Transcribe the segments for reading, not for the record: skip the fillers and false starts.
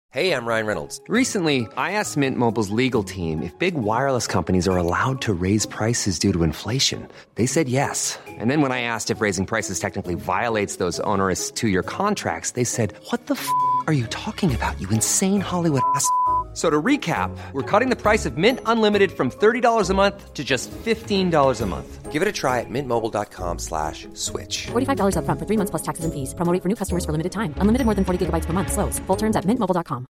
Hey, I'm Ryan Reynolds. Recently, I asked Mint Mobile's legal team if big wireless companies are allowed to raise prices due to inflation. They said yes. And then when I asked if raising prices technically violates those onerous two-year contracts, they said, "What the f*** are you talking about, you insane Hollywood ass?" So to recap, we're cutting the price of Mint Unlimited from $30 a month to just $15 a month. Give it a try at mintmobile.com/switch. $45 up front for 3 months plus taxes and fees. Promo rate for new customers for limited time. Unlimited more than 40 gigabytes per month. Slows full terms at mintmobile.com.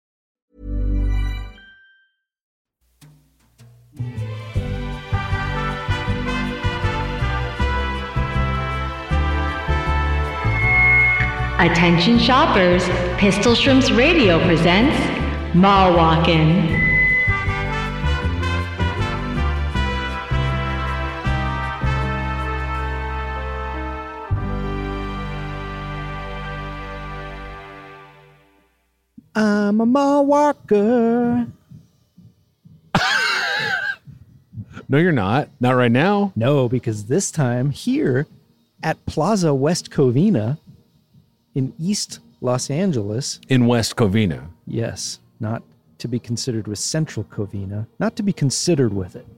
Attention shoppers, Pistol Shrimps Radio presents Mall Walkin'. I'm a mall walker. No, you're not. Not right now. No, because this time here at Plaza West Covina in East Los Angeles. In West Covina. Yes, not to be considered with Central Covina. Not to be considered with it.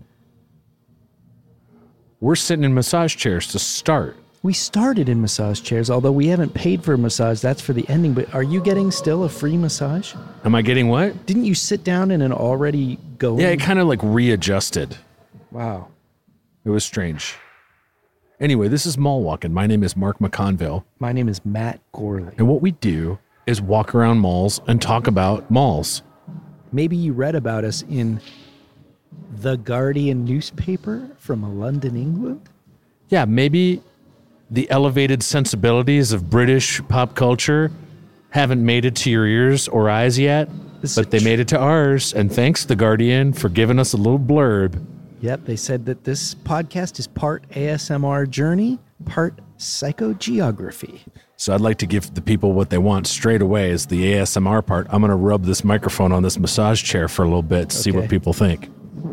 We're sitting in massage chairs to start. We started in massage chairs, although we haven't paid for a massage. That's for the ending. But are you getting still a free massage? Am I getting what? Didn't you sit down in an already going? Yeah, it kind of like readjusted. Wow. It was strange. Anyway, this is Mall Walkin'. My name is Mark McConville. My name is Matt Gorley. And what we do is walk around malls and talk about malls. Maybe you read about us in The Guardian newspaper from London, England? Yeah, maybe the elevated sensibilities of British pop culture haven't made it to your ears or eyes yet, but they made it to ours. And thanks, The Guardian, for giving us a little blurb. Yep, they said that this podcast is part ASMR journey, part psychogeography. So I'd like to give the people what they want straight away is the ASMR part. I'm going to rub this microphone on this massage chair for a little bit to see what people think.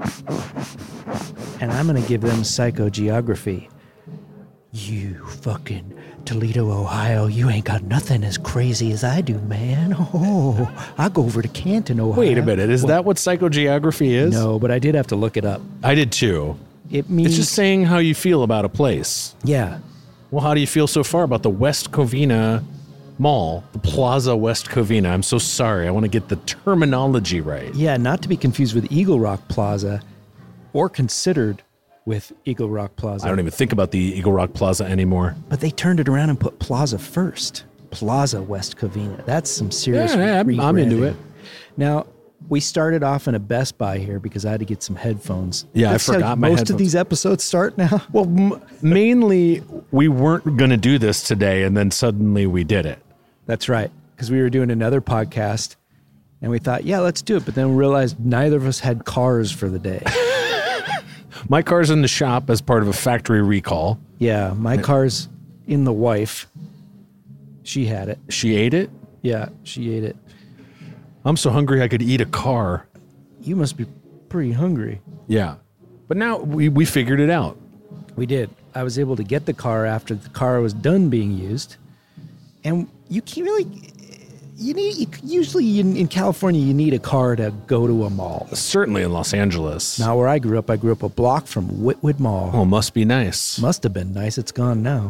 And I'm going to give them psychogeography. You fucking Toledo, Ohio, you ain't got nothing as crazy as I do, man. Oh, I go over to Canton, Ohio. Wait a minute. Is that what psychogeography is? No, but I did have to look it up. I did too. It means... It's just saying how you feel about a place. Yeah. Well, how do you feel so far about the West Covina Mall, the Plaza West Covina? I'm so sorry. I want to get the terminology right. Yeah, not to be confused with Eagle Rock Plaza or considered with Eagle Rock Plaza. I don't even think about the Eagle Rock Plaza anymore. But they turned it around and put Plaza first. Plaza West Covina. That's some serious I'm into it. Now, we started off in a Best Buy here because I had to get some headphones. Yeah, That's I forgot how my most headphones. of these episodes start now. Well, mainly we weren't going to do this today, and then suddenly we did it. That's right, because we were doing another podcast, and we thought, yeah, let's do it. But then we realized neither of us had cars for the day. My car's in the shop as part of a factory recall. Yeah, my car's in the wife. She had it. She ate it? Yeah, she ate it. I'm so hungry I could eat a car. You must be pretty hungry. Yeah. But now we figured it out. We did. I was able to get the car after the car was done being used. And you can't really... Usually in California, you need a car to go to a mall. Certainly in Los Angeles. Now, where I grew up a block from Whitwood Mall. Oh, must be nice. Must have been nice. It's gone now.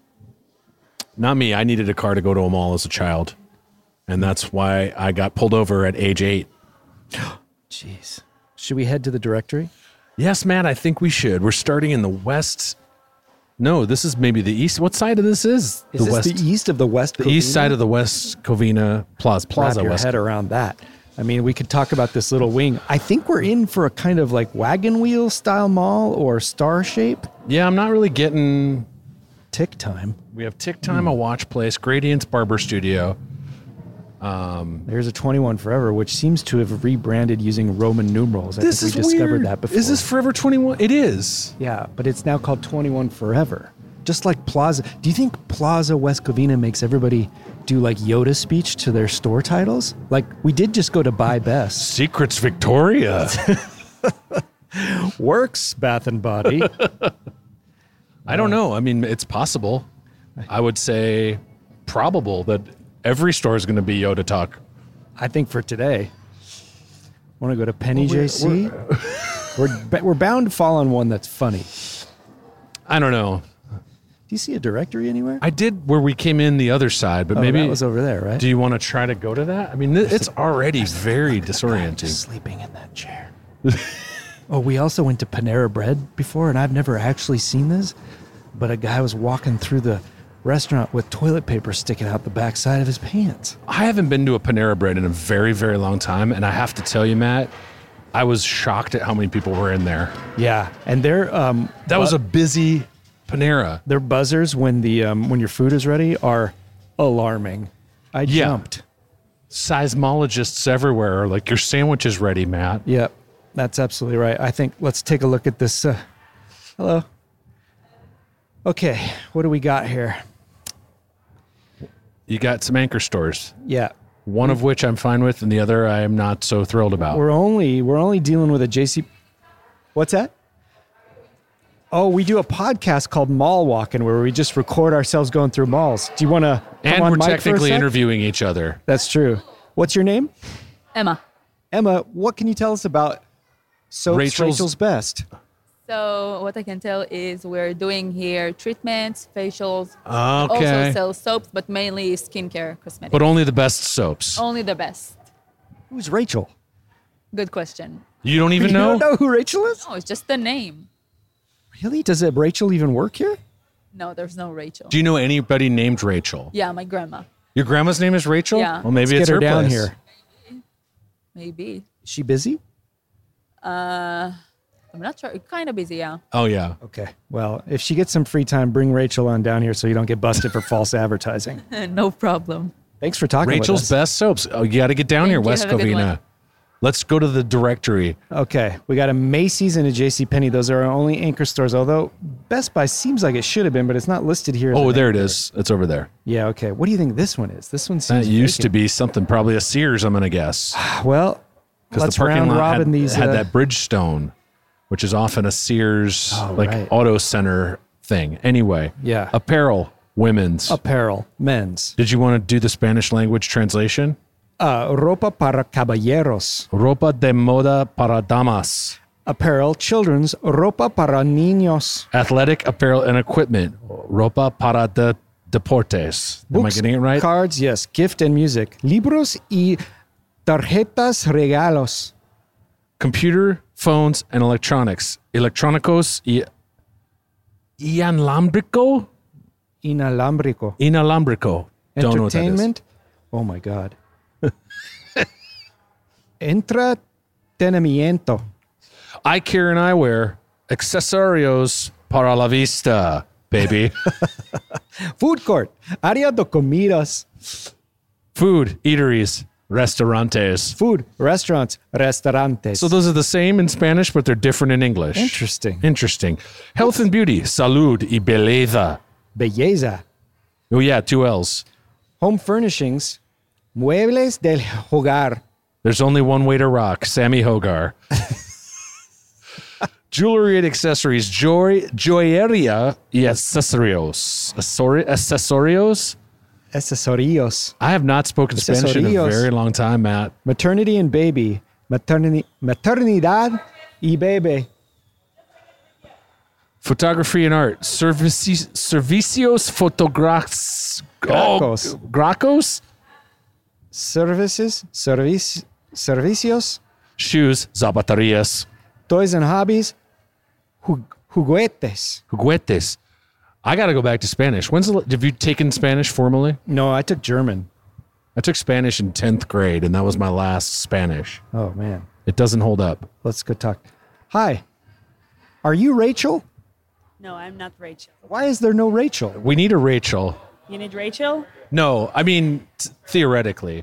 Not me. I needed a car to go to a mall as a child. And that's why I got pulled over at age 8. Jeez. Should we head to the directory? Yes, Matt, I think we should. We're starting in the west. No, this is maybe the east. What side of this is? Is this the east of the West Covina? The east side of the West Covina Plaza. Wrap your West. head around that. I mean, we could talk about this little wing. I think we're in for a kind of like wagon wheel style mall or star shape. Yeah, I'm not really getting... Tick Time. We have Tick Time, a watch place, Gradient's Barber Studio. There's a 21 Forever, which seems to have rebranded using Roman numerals. I think we discovered that before. Is this Forever 21? It is. Yeah, but it's now called 21 Forever. Just like Plaza. Do you think Plaza West Covina makes everybody do like Yoda speech to their store titles? Like we did just go to Buy Best. Secrets Victoria. Works, Bath and Body. I don't know. I mean, it's possible. I would say probable that every store is going to be Yoda talk. I think for today. Want to go to Penny JC? We're bound to fall on one that's funny. I don't know. Do you see a directory anywhere? I did where we came in the other side, but maybe that was over there, right? Do you want to try to go to that? I mean, it's already very Just disorienting. sleeping in that chair. Oh, we also went to Panera Bread before, and I've never actually seen this, but a guy was walking through the restaurant with toilet paper sticking out the backside of his pants. I haven't been to a Panera Bread in a very, very long time, and I have to tell you, Matt, I was shocked at how many people were in there. Yeah, and they're That was a busy Panera. their buzzers when your food is ready are alarming. I Yeah. jumped. Seismologists everywhere are like, your sandwich is ready, Matt. Yep, that's absolutely right. I think let's take a look at this. Hello. Okay, what do we got here? You got some anchor stores, Yeah, one of which I'm fine with, and the other I am not so thrilled about. we're only dealing with a JC. What's that? Oh, we do a podcast called Mall Walking where we just record ourselves going through malls. Do you want to come And on we're mic for a technically sec? interviewing each other. That's true. What's your name? Emma. Emma, what can you tell us about Soaps Rachel's Best? So what I can tell is we're doing here treatments, facials, Okay. also sell soaps, but mainly skincare cosmetics. But only the best soaps. Only the best. Who's Rachel? Good question. You don't even You know? don't know who Rachel is? Oh, it's just the name. Really? Does Rachel even work here? No, there's no Rachel. Do you know anybody named Rachel? Yeah, my grandma. Your grandma's name is Rachel? Yeah. Well, maybe Let's it's get her down place. here. Maybe. Is she busy? I'm not sure. Kind of busy, yeah. Oh, yeah. Okay. Well, if she gets some free time, bring Rachel on down here so you don't get busted for false advertising. No problem. Thanks for talking Rachel's with us. best soaps. Oh, you got to get down here, Thank you. West Have a good Covina. one. Let's go to the directory. Okay. We got a Macy's and a JCPenney. Those are our only anchor stores, although Best Buy seems like it should have been, but it's not listed here. as Oh, an there it anchor. is. It's over there. Yeah, okay. What do you think this one is? This one seems That used to vacant. be something, probably a Sears, I'm going to guess. Well, Because let's the parking round lot robin had, these. had that Bridgestone, which is often a Sears, right. auto center thing. Anyway. Yeah. Apparel, women's. apparel, men's. Did you want to do the Spanish language translation? Ropa para caballeros. Ropa de moda para damas. Apparel, children's. Ropa para niños. Athletic apparel and equipment. Ropa para de deportes. Am I Books, getting it right? Cards, yes. Gift and music. Libros y tarjetas regalos. Computer, phones, and electronics. Electronicos y inalámbrico? Inalámbrico. Inalámbrico. Don't know what that is. Entertainment. Oh my God. Entretenimiento. Eye care and eyewear. Accesorios para la vista, baby. Food court. Área de comidas. Food, eateries, restaurantes. Food, restaurants, restaurantes. So those are the same in Spanish, but they're different in English. Interesting. Interesting. Health and beauty. Salud y belleza. Belleza. Oh, yeah, 2 L's. Home furnishings. Muebles del hogar. There's only one way to rock. Sammy Hogar. Jewelry and accessories. Joyería y accesorios. Accesorios? Accesorios. I have not spoken Spanish in a Accesorios. very long time, Matt. Maternity and baby. Maternidad y bebé. Photography and art. Servicios fotográficos. Gracos. Gracos? Services. Servicios. Shoes. Zapaterias. Toys and hobbies. Juguetes. Juguetes. I got to go back to Spanish. Have you taken Spanish formally? No, I took German. I took Spanish in 10th grade, and that was my last Spanish. Oh, man. It doesn't hold up. Let's go talk. Hi. Are you Rachel? No, I'm not Rachel. Why is there no Rachel? We need a Rachel. You need Rachel? No, I mean, theoretically.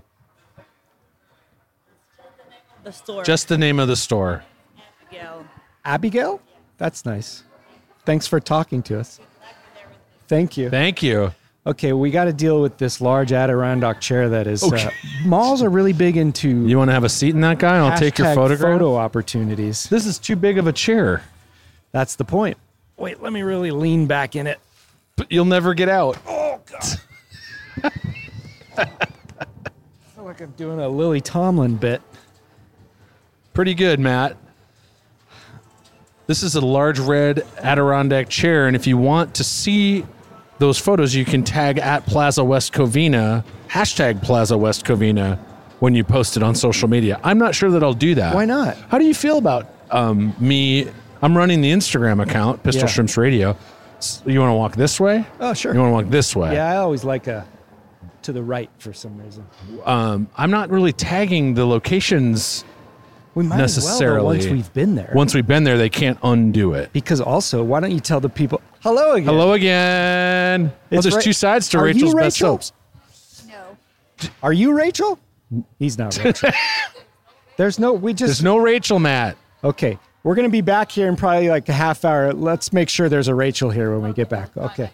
The store. Just the name of the store. Abigail. Abigail? That's nice. Thanks for talking to us. Thank you. Thank you. Okay, we got to deal with this large Adirondack chair that is. Malls are really big into You want to have a seat in that guy? I'll take your hashtag photograph. photo opportunities. This is too big of a chair. That's the point. Wait, let me really lean back in it. But you'll never get out. Oh, God. like I'm doing a Lily Tomlin bit. Pretty good, Matt. This is a large red Adirondack chair, and if you want to see those photos, you can tag at Plaza West Covina, hashtag Plaza West Covina, when you post it on social media. I'm not sure that I'll do that. Why not? How do you feel about me? I'm running the Instagram account, Pistol Yeah. Shrimps Radio. You want to walk this way? Oh, sure. You want to walk this way? Yeah, I always like to the right for some reason. I'm not really tagging the locations We might necessarily. as well, though, once we've been there. Once we've been there, they can't undo it. Because also, why don't you tell the people, hello again. Hello again. Well, It's there's Ra- two sides to Are you Rachel's best Rachel? soaps. No. Are you Rachel? He's not Rachel. There's no Rachel, Matt. Okay. We're going to be back here in probably like a half hour. Let's make sure there's a Rachel here when we get back. Okay.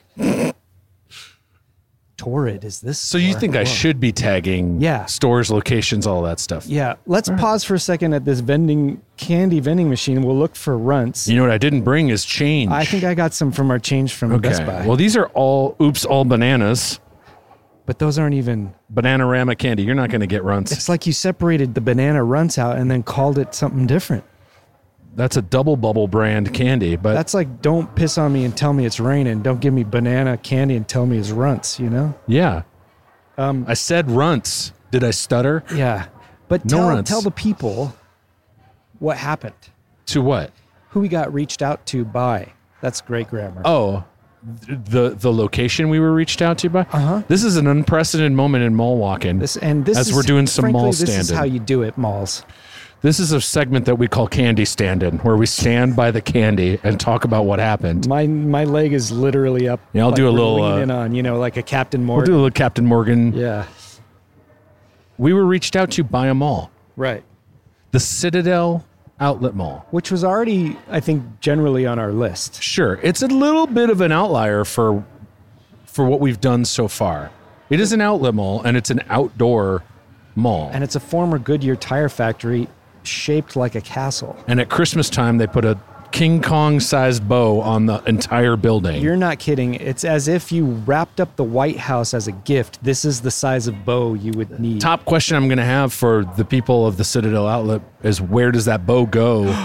Torrid is this? So you store? think I Whoa. should be tagging stores, locations, all that stuff? Yeah. Let's pause for a second at this candy vending machine. We'll look for runts. You know what I didn't bring is change. I think I got some from our change from Best Buy. Well, these are all bananas. But those aren't even Bananarama candy. You're not going to get runts. It's like you separated the banana runts out and then called it something different. That's a Double Bubble brand candy, but That's like, don't piss on me and tell me it's raining. Don't give me banana candy and tell me it's runts, you know? yeah. I said runts. Did I stutter? Yeah. But No runts. tell the people what happened. To what? Who we got reached out to by. That's great grammar. Oh, the location we were reached out to by? Uh-huh. This is an unprecedented moment in mall walking. This as is, we're doing some frankly, mall this is standing. how you do it, malls. This is a segment that we call Candy Standing, where we stand by the candy and talk about what happened. My leg is literally up. Yeah, I'll do a we're little, leaning on, like a Captain We'll Morgan. do a little Captain Morgan. Yeah. We were reached out to by a mall, Right. the Citadel Outlet Mall. Which was already, I think, generally on our list. Sure, it's a little bit of an outlier for what we've done so far. It is an outlet mall, and it's an outdoor mall. And it's a former Goodyear tire factory shaped like a castle. And at Christmas time, they put a King Kong-sized bow on the entire building. You're not kidding. It's as if you wrapped up the White House as a gift. This is the size of bow you would need. Top question I'm going to have for the people of the Citadel Outlet is, where does that bow go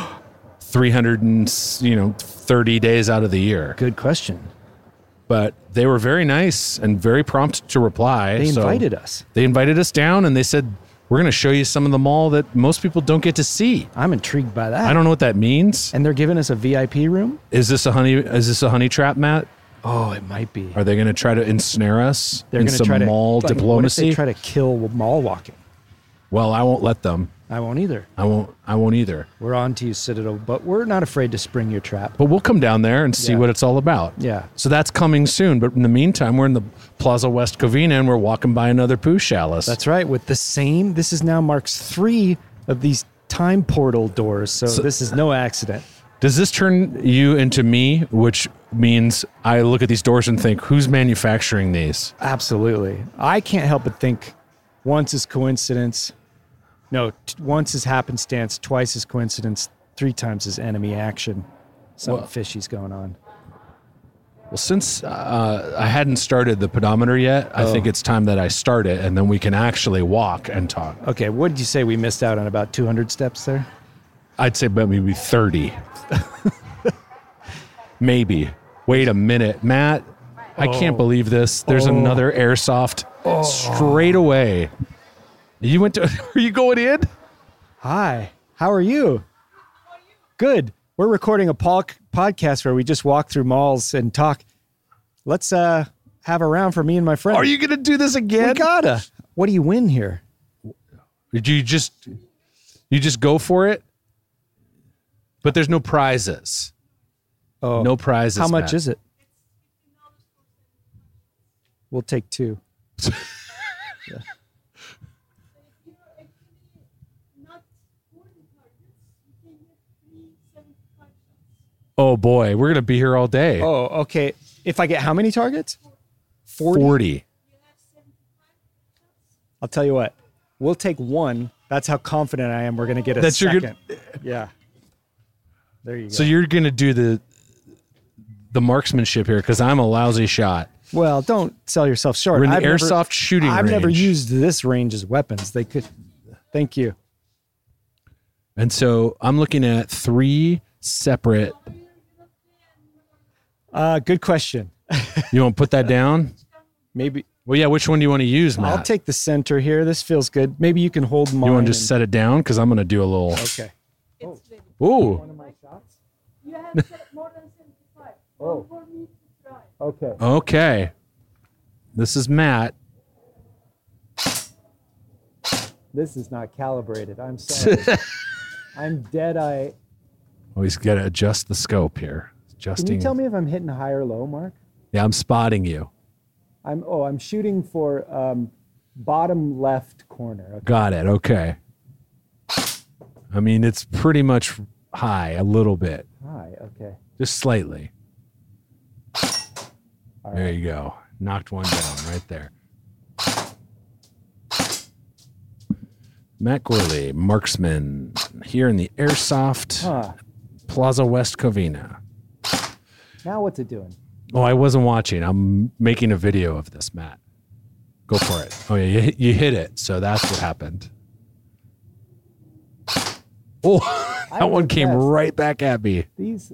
330 days out of the year? Good question. But they were very nice and very prompt to reply. They so invited us. They invited us down, and they said, we're going to show you some of the mall that most people don't get to see. I'm intrigued by that. I don't know what that means. And they're giving us a VIP room? Is this a honey trap, Matt? Oh, it might be. Are they going to try to ensnare us They're in going to some try to mall like, diplomacy? What if they try to kill mall walking? Well, I won't let them. I won't either. I won't either. We're on to you, Citadel, but we're not afraid to spring your trap. But we'll come down there and see Yeah. what it's all about. Yeah. So that's coming soon. But in the meantime, we're in the Plaza West Covina, and we're walking by another Pooh Chalice. That's right. With the same, this is now marks 3 of these time portal doors. So this is no accident. Does this turn you into me, which means I look at these doors and think, who's manufacturing these? Absolutely. I can't help but think once is coincidence. No, once is happenstance, twice is coincidence, 3 times is enemy action. Something fishy's going on. Well, since I hadn't started the pedometer yet, I think it's time that I start it, and then we can actually walk and talk. Okay, what did you say? We missed out on about 200 steps there? I'd say maybe 30. Maybe. Wait a minute, Matt. I can't believe this. There's another airsoft straight away. You went to? Are you going in? Hi, how are you? Good. We're recording a podcast where we just walk through malls and talk. Let's have a round for me and my friend. Are you going to do this again? We gotta. What do you win here? Did you just go for it? But there's no prizes. Oh, No prizes. how much Matt. is it? We'll take 2. Oh boy, we're gonna be here all day. Oh, okay. If I get how many targets? 40. I'll tell you what. We'll take 1. That's how confident I am we're going to get a That's your second. good- Yeah. There you go. So you're gonna do the marksmanship here because I'm a lousy shot. Well, don't sell yourself short. We're in the I've never- airsoft shooting I've never range. used this range as weapons. They could. Thank you. And so I'm looking at 3 separate. Good question. You want to put that down? Maybe Well, yeah. Which one do you want to use, Matt? I'll take the center here. This feels good. Maybe you can hold mine. You want to just set it down? Because I'm going to do a little. Okay. Ooh. You have set more than 75. Oh. For me to try. Okay. Okay. This is Matt. This is not calibrated. I'm sorry. I'm dead-eye. Oh, he's got to adjust the scope here. Adjusting. Can you tell me if I'm hitting high or low, Mark? Yeah, I'm spotting you. I'm shooting for bottom left corner. Okay. Got it. Okay. I mean, it's pretty much high a little bit, High. Okay. just slightly. All There right. you go. Knocked one down right there. Matt Gorley, marksman, here in the Airsoft Huh. Plaza West Covina. Now what's it doing? Oh, I wasn't watching. I'm making a video of this, Matt. Go for it. Oh, yeah, you hit it. So that's what happened. Oh, that I'm one came impressed. right back at me. These.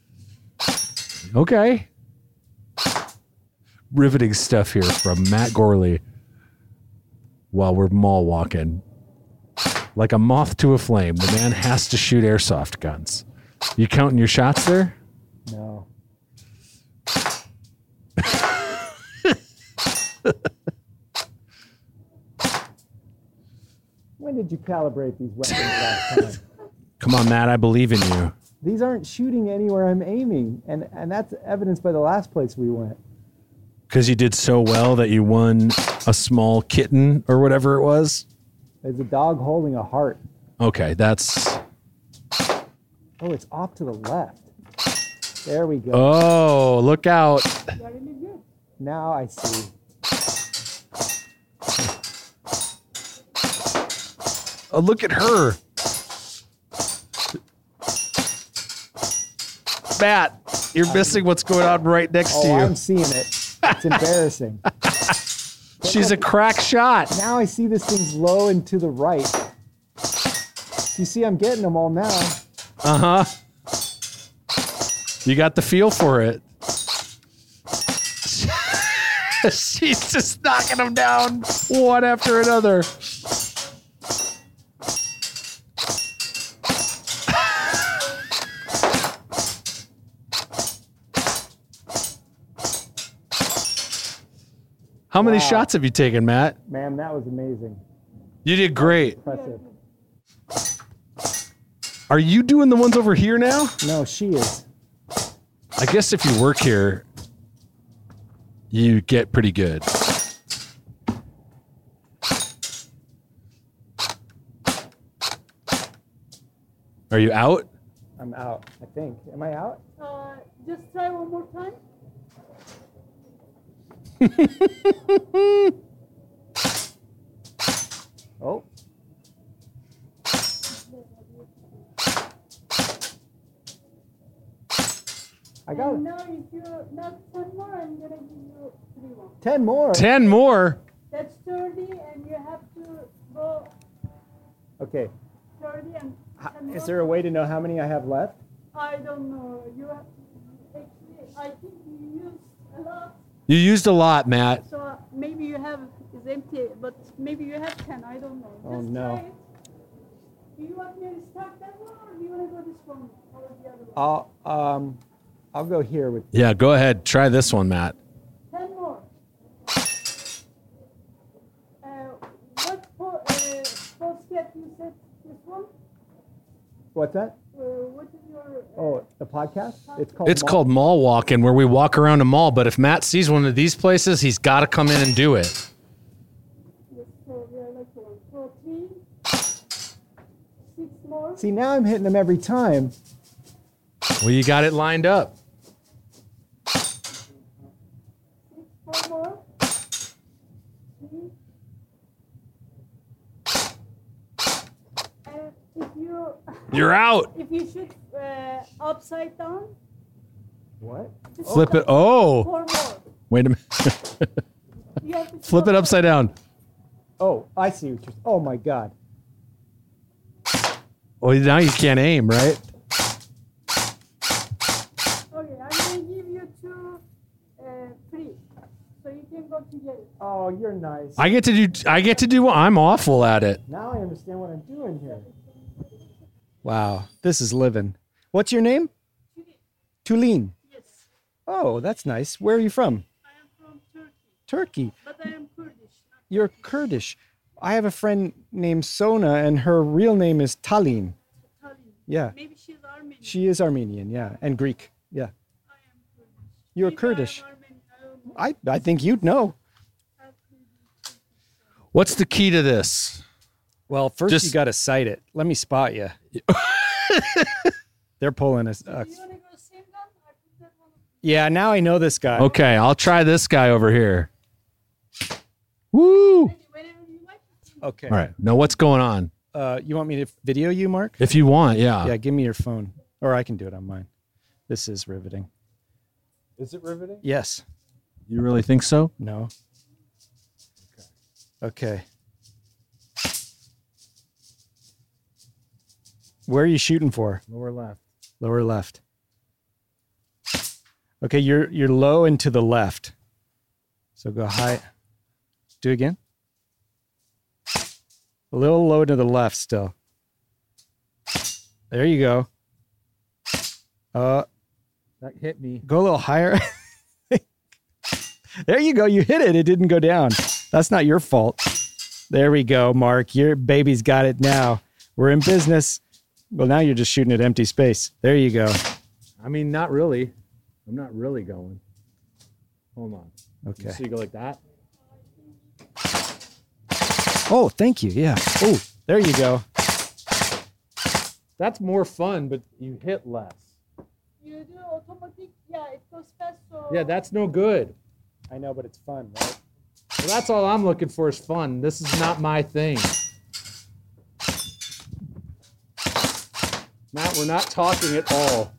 Okay. Riveting stuff here from Matt Gorley while we're mall walking. Like a moth to a flame, the man has to shoot airsoft guns. You counting your shots there? No. When did you calibrate these weapons last time? Come on, Matt, I believe in you. These aren't shooting anywhere I'm aiming, and that's evidenced by the last place we went. Because you did so well that you won a small kitten or whatever it was? There's a dog holding a heart. Okay, that's... Oh, it's off to the left. There we go. Oh, look out. Now I see. Oh, look at her. Matt, you're missing what's going on right next to Oh, you. I'm seeing it. It's embarrassing. She's a crack shot. Now I see this thing's low and to the right. You see, I'm getting them all now. Uh-huh. You got the feel for it. She's just knocking them down one after another. How many shots have you taken, Matt? Man, that was amazing. You did great. Impressive. Are you doing the ones over here now? No, she is. I guess if you work here, you get pretty good. Are you out? I'm out, I think. Am I out? Just try one more time. Oh. I got it. Now, if you're not 10 more, I'm gonna give you 3 more. 10 more. 10 more. That's 30, and you have to go Okay. 30 and 10 Is more. there a way to know how many I have left? I don't know. You have actually. I think you used a lot, You used a lot, Matt. so maybe you have is empty, but maybe you have 10. I don't know. Oh, Just no. try it. Do you want me to start that one, or do you want to go this one or the other one? I'll go here with. Yeah, go ahead. Try this one, Matt. 10 more. What podcast you said this one? What's that? What is your? Oh, the podcast? It's called. It's called mall walking, where we walk around a mall. But if Matt sees one of these places, he's got to come in and do it. So we are like 4, 3, 6 more. See, now I'm hitting them every time. Well, you got it lined up. 4 more. 3. And You're out. if you shoot upside down, What? just Flip it. Oh, 4 more. Wait a minute. You have to Flip it upside down. Oh, I see what you're. Oh my God. Well, now you can't aim, right? Okay, I'm gonna give you 2 free, so you can go together. Oh, you're nice. I get to do. I'm awful at it. Now I understand what I'm doing here. Wow, this is living. What's your name? Tulin. Yes, Oh, that's nice. Where are you from? I am from Turkey, Turkey. but I am Kurdish. You're Kurdish. I have a friend named Sona, and her real name is Tallinn. Tallinn. Yeah, Maybe she's Armenian. she is Armenian. Yeah, and Greek. Yeah, I am Kurdish. you're Maybe Kurdish. I am Armenian. I don't know. I think you'd know. What's the key to this? Well, first Just- you got to sight it. Let me spot you. They're pulling us. You wanna go same gun? I put that one. Yeah, now I know this guy. Okay, I'll try this guy over here. Woo! Whenever you like. Okay. All right. Now what's going on? You want me to video you, Mark? If you want, yeah. Yeah, give me your phone, or I can do it on mine. This is riveting. Is it riveting? Yes. You really think so? No. Okay. Where are you shooting for? Lower left. Lower left. Okay, you're low and to the left. So go high. Do it again. A little low to the left still. There you go. That hit me. Go a little higher. There you go. You hit it. It didn't go down. That's not your fault. There we go, Mark. Your baby's got it now. We're in business. Well, now you're just shooting at empty space. There you go. I mean, not really. I'm not really going. Hold on. Okay. So you go like that? Oh, thank you. Yeah. Oh, there you go. That's more fun, but you hit less. You do automatic. Yeah, it goes fast. So Yeah, that's no good. I know, but it's fun, right? Well, that's all I'm looking for is fun. This is not my thing. Matt, we're not talking at all.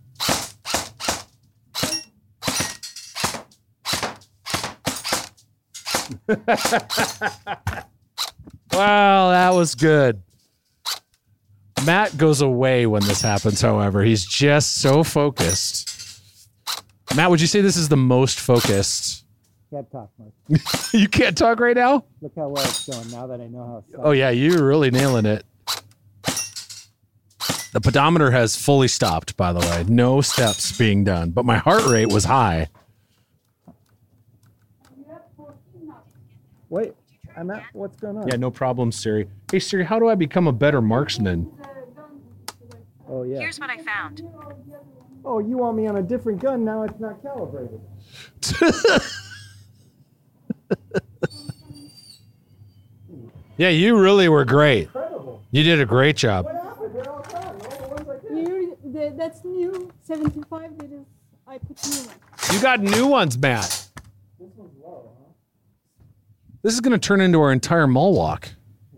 Wow, that was good. Matt goes away when this happens, however. He's just so focused. Matt, would you say this is the most focused? Can't talk, Mark. You can't talk right now? Look how well it's going now that I know how it's Oh, yeah, you're really nailing it. The pedometer has fully stopped, by the way. No steps being done, but my heart rate was high. Wait, I'm at. What's going on? Yeah, no problem, Siri. Hey, Siri, how do I become a better marksman? Oh, yeah. Here's what I found. Oh, you want me on a different gun? Now it's not calibrated. Yeah, you really were great. You did a great job. That's new. 75. That is. I put new one. You got new ones, Matt. This is going to turn into our entire mall walk.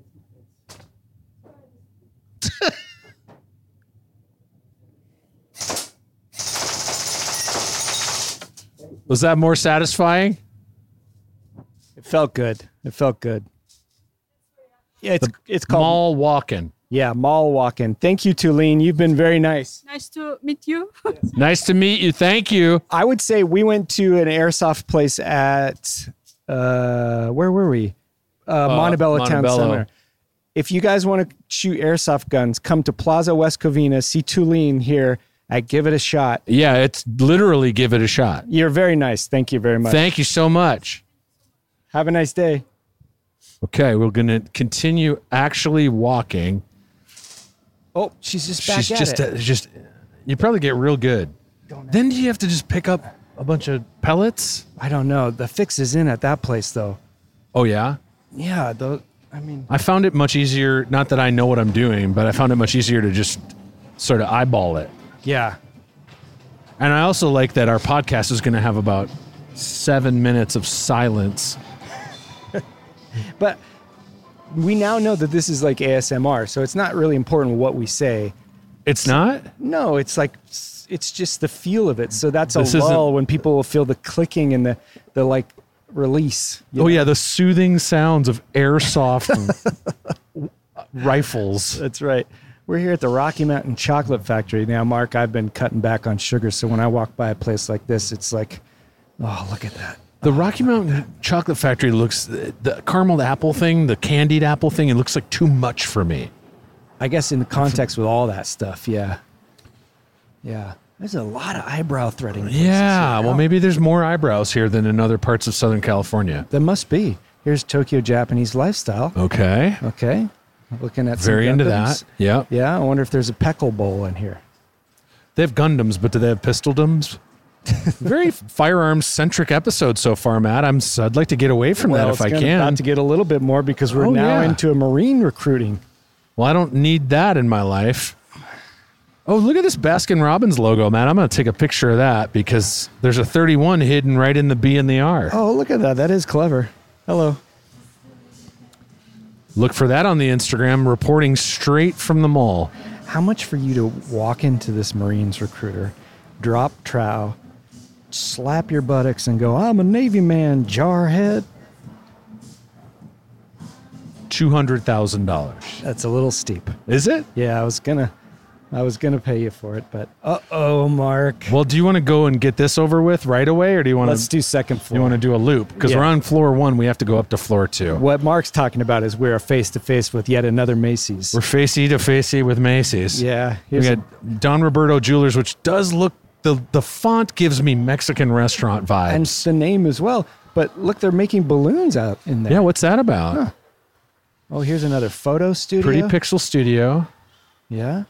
Was that more satisfying? It felt good. It felt good. Yeah, it's called Mall walking. Yeah, mall walking. Thank you, Tulin. You've been very nice. Nice to meet you. Nice to meet you. Thank you. I would say we went to an airsoft place at where were we? Montebello Town Montebello. Center. If you guys want to shoot airsoft guns, come to Plaza West Covina. See Tulin here at Give It a Shot. Yeah, it's literally give it a shot. You're very nice. Thank you very much. Thank you so much. Have a nice day. Okay, we're going to continue actually walking. Oh, she's just back She's at it. just you probably get real good. Then do you have to just pick up a bunch of pellets? I don't know. The fix is in at that place, though. Oh, yeah? Yeah, I found it much easier, not that I know what I'm doing, but I found it much easier to just sort of eyeball it. yeah. And I also like that our podcast is going to have about 7 minutes of silence. But we now know that this is like ASMR, so it's not really important what we say. It's not? No, it's like it's just the feel of it. So that's This a isn't- lull when people will feel the clicking and the like release. you Oh, know? yeah, the soothing sounds of airsoft rifles. That's right. We're here at the Rocky Mountain Chocolate Factory. Now, Mark, I've been cutting back on sugar, so when I walk by a place like this, it's like, oh, look at that. The Rocky Mountain Chocolate Factory looks, the caramel apple thing, the candied apple thing, it looks like too much for me. I guess in the context with all that stuff, yeah. Yeah. There's a lot of eyebrow threading. places Yeah, here. well, maybe there's more eyebrows here than in other parts of Southern California. There must be. Here's Tokyo Japanese Lifestyle. Okay. Okay. Looking at some Very into Gundams. that. Yep. Yeah, I wonder if there's a Peckle Bowl in here. They have Gundams, but do they have Pistoldums? Very firearms-centric episode so far, Matt. I'd like to get away from that if I it's can. about to get a little bit more because we're Oh, now yeah. into a Marine recruiting. Well, I don't need that in my life. Oh, look at this Baskin Robbins logo, man. I'm going to take a picture of that because there's a 31 hidden right in the B and the R. Oh, look at that. That is clever. Hello. Look for that on the Instagram, reporting straight from the mall. How much for you to walk into this Marines recruiter, drop trow, slap your buttocks and go, I'm a Navy man, jarhead? $200,000. That's a little steep. Is it? Yeah, I was gonna pay you for it, but Mark. Well, do you want to go and get this over with right away, or do you want Let's to do second floor. you want to do a loop? Because Yeah. we're on floor 1, we have to go up to floor 2. What Mark's talking about is we're face to face with yet another Macy's. We're facey to facey with Macy's. Yeah, We here's got Don Roberto Jewelers, which does look, the font gives me Mexican restaurant vibes. and the name as well. But look, they're making balloons out in there. Yeah, what's that about? Oh, here's another photo studio. Pretty Pixel Studio. Yeah.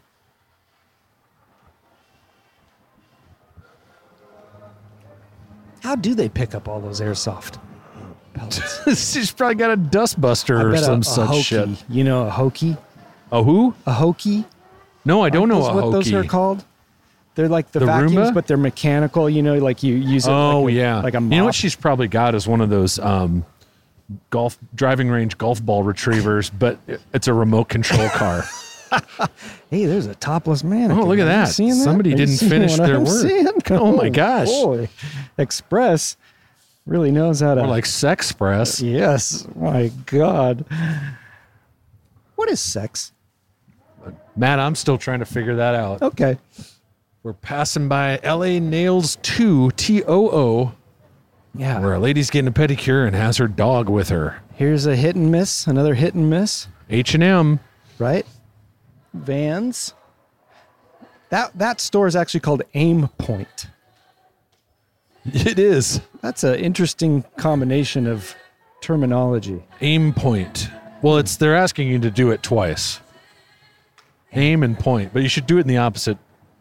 How do they pick up all those airsoft pellets? She's probably got a dustbuster or bet some a such hokey. shit. You know a hokey? A who? A hokey? No, I don't know Aren't a those what those hokey. are called? They're like the The vacuums, Roomba? but they're mechanical. You know, like you use it. Oh, like a, yeah. like a You know mop. what she's probably got is one of those driving range golf ball retrievers, but it's a remote control car. Hey, there's a topless man. Oh, look at that. Somebody didn't finish their work. Oh, my gosh. Boy. Express really knows how to. Or like Sexpress. Yes. My God. What is sex? Matt, I'm still trying to figure that out. Okay. We're passing by LA Nails 2, TOO, Yeah. where a lady's getting a pedicure and has her dog with her. Here's a hit and miss. Another hit and miss. H&M. Right? Vans. That store is actually called Aim Point. It is. That's an interesting combination of terminology. Aim point. Well, they're asking you to do it twice. Aim and point, but you should do it in the opposite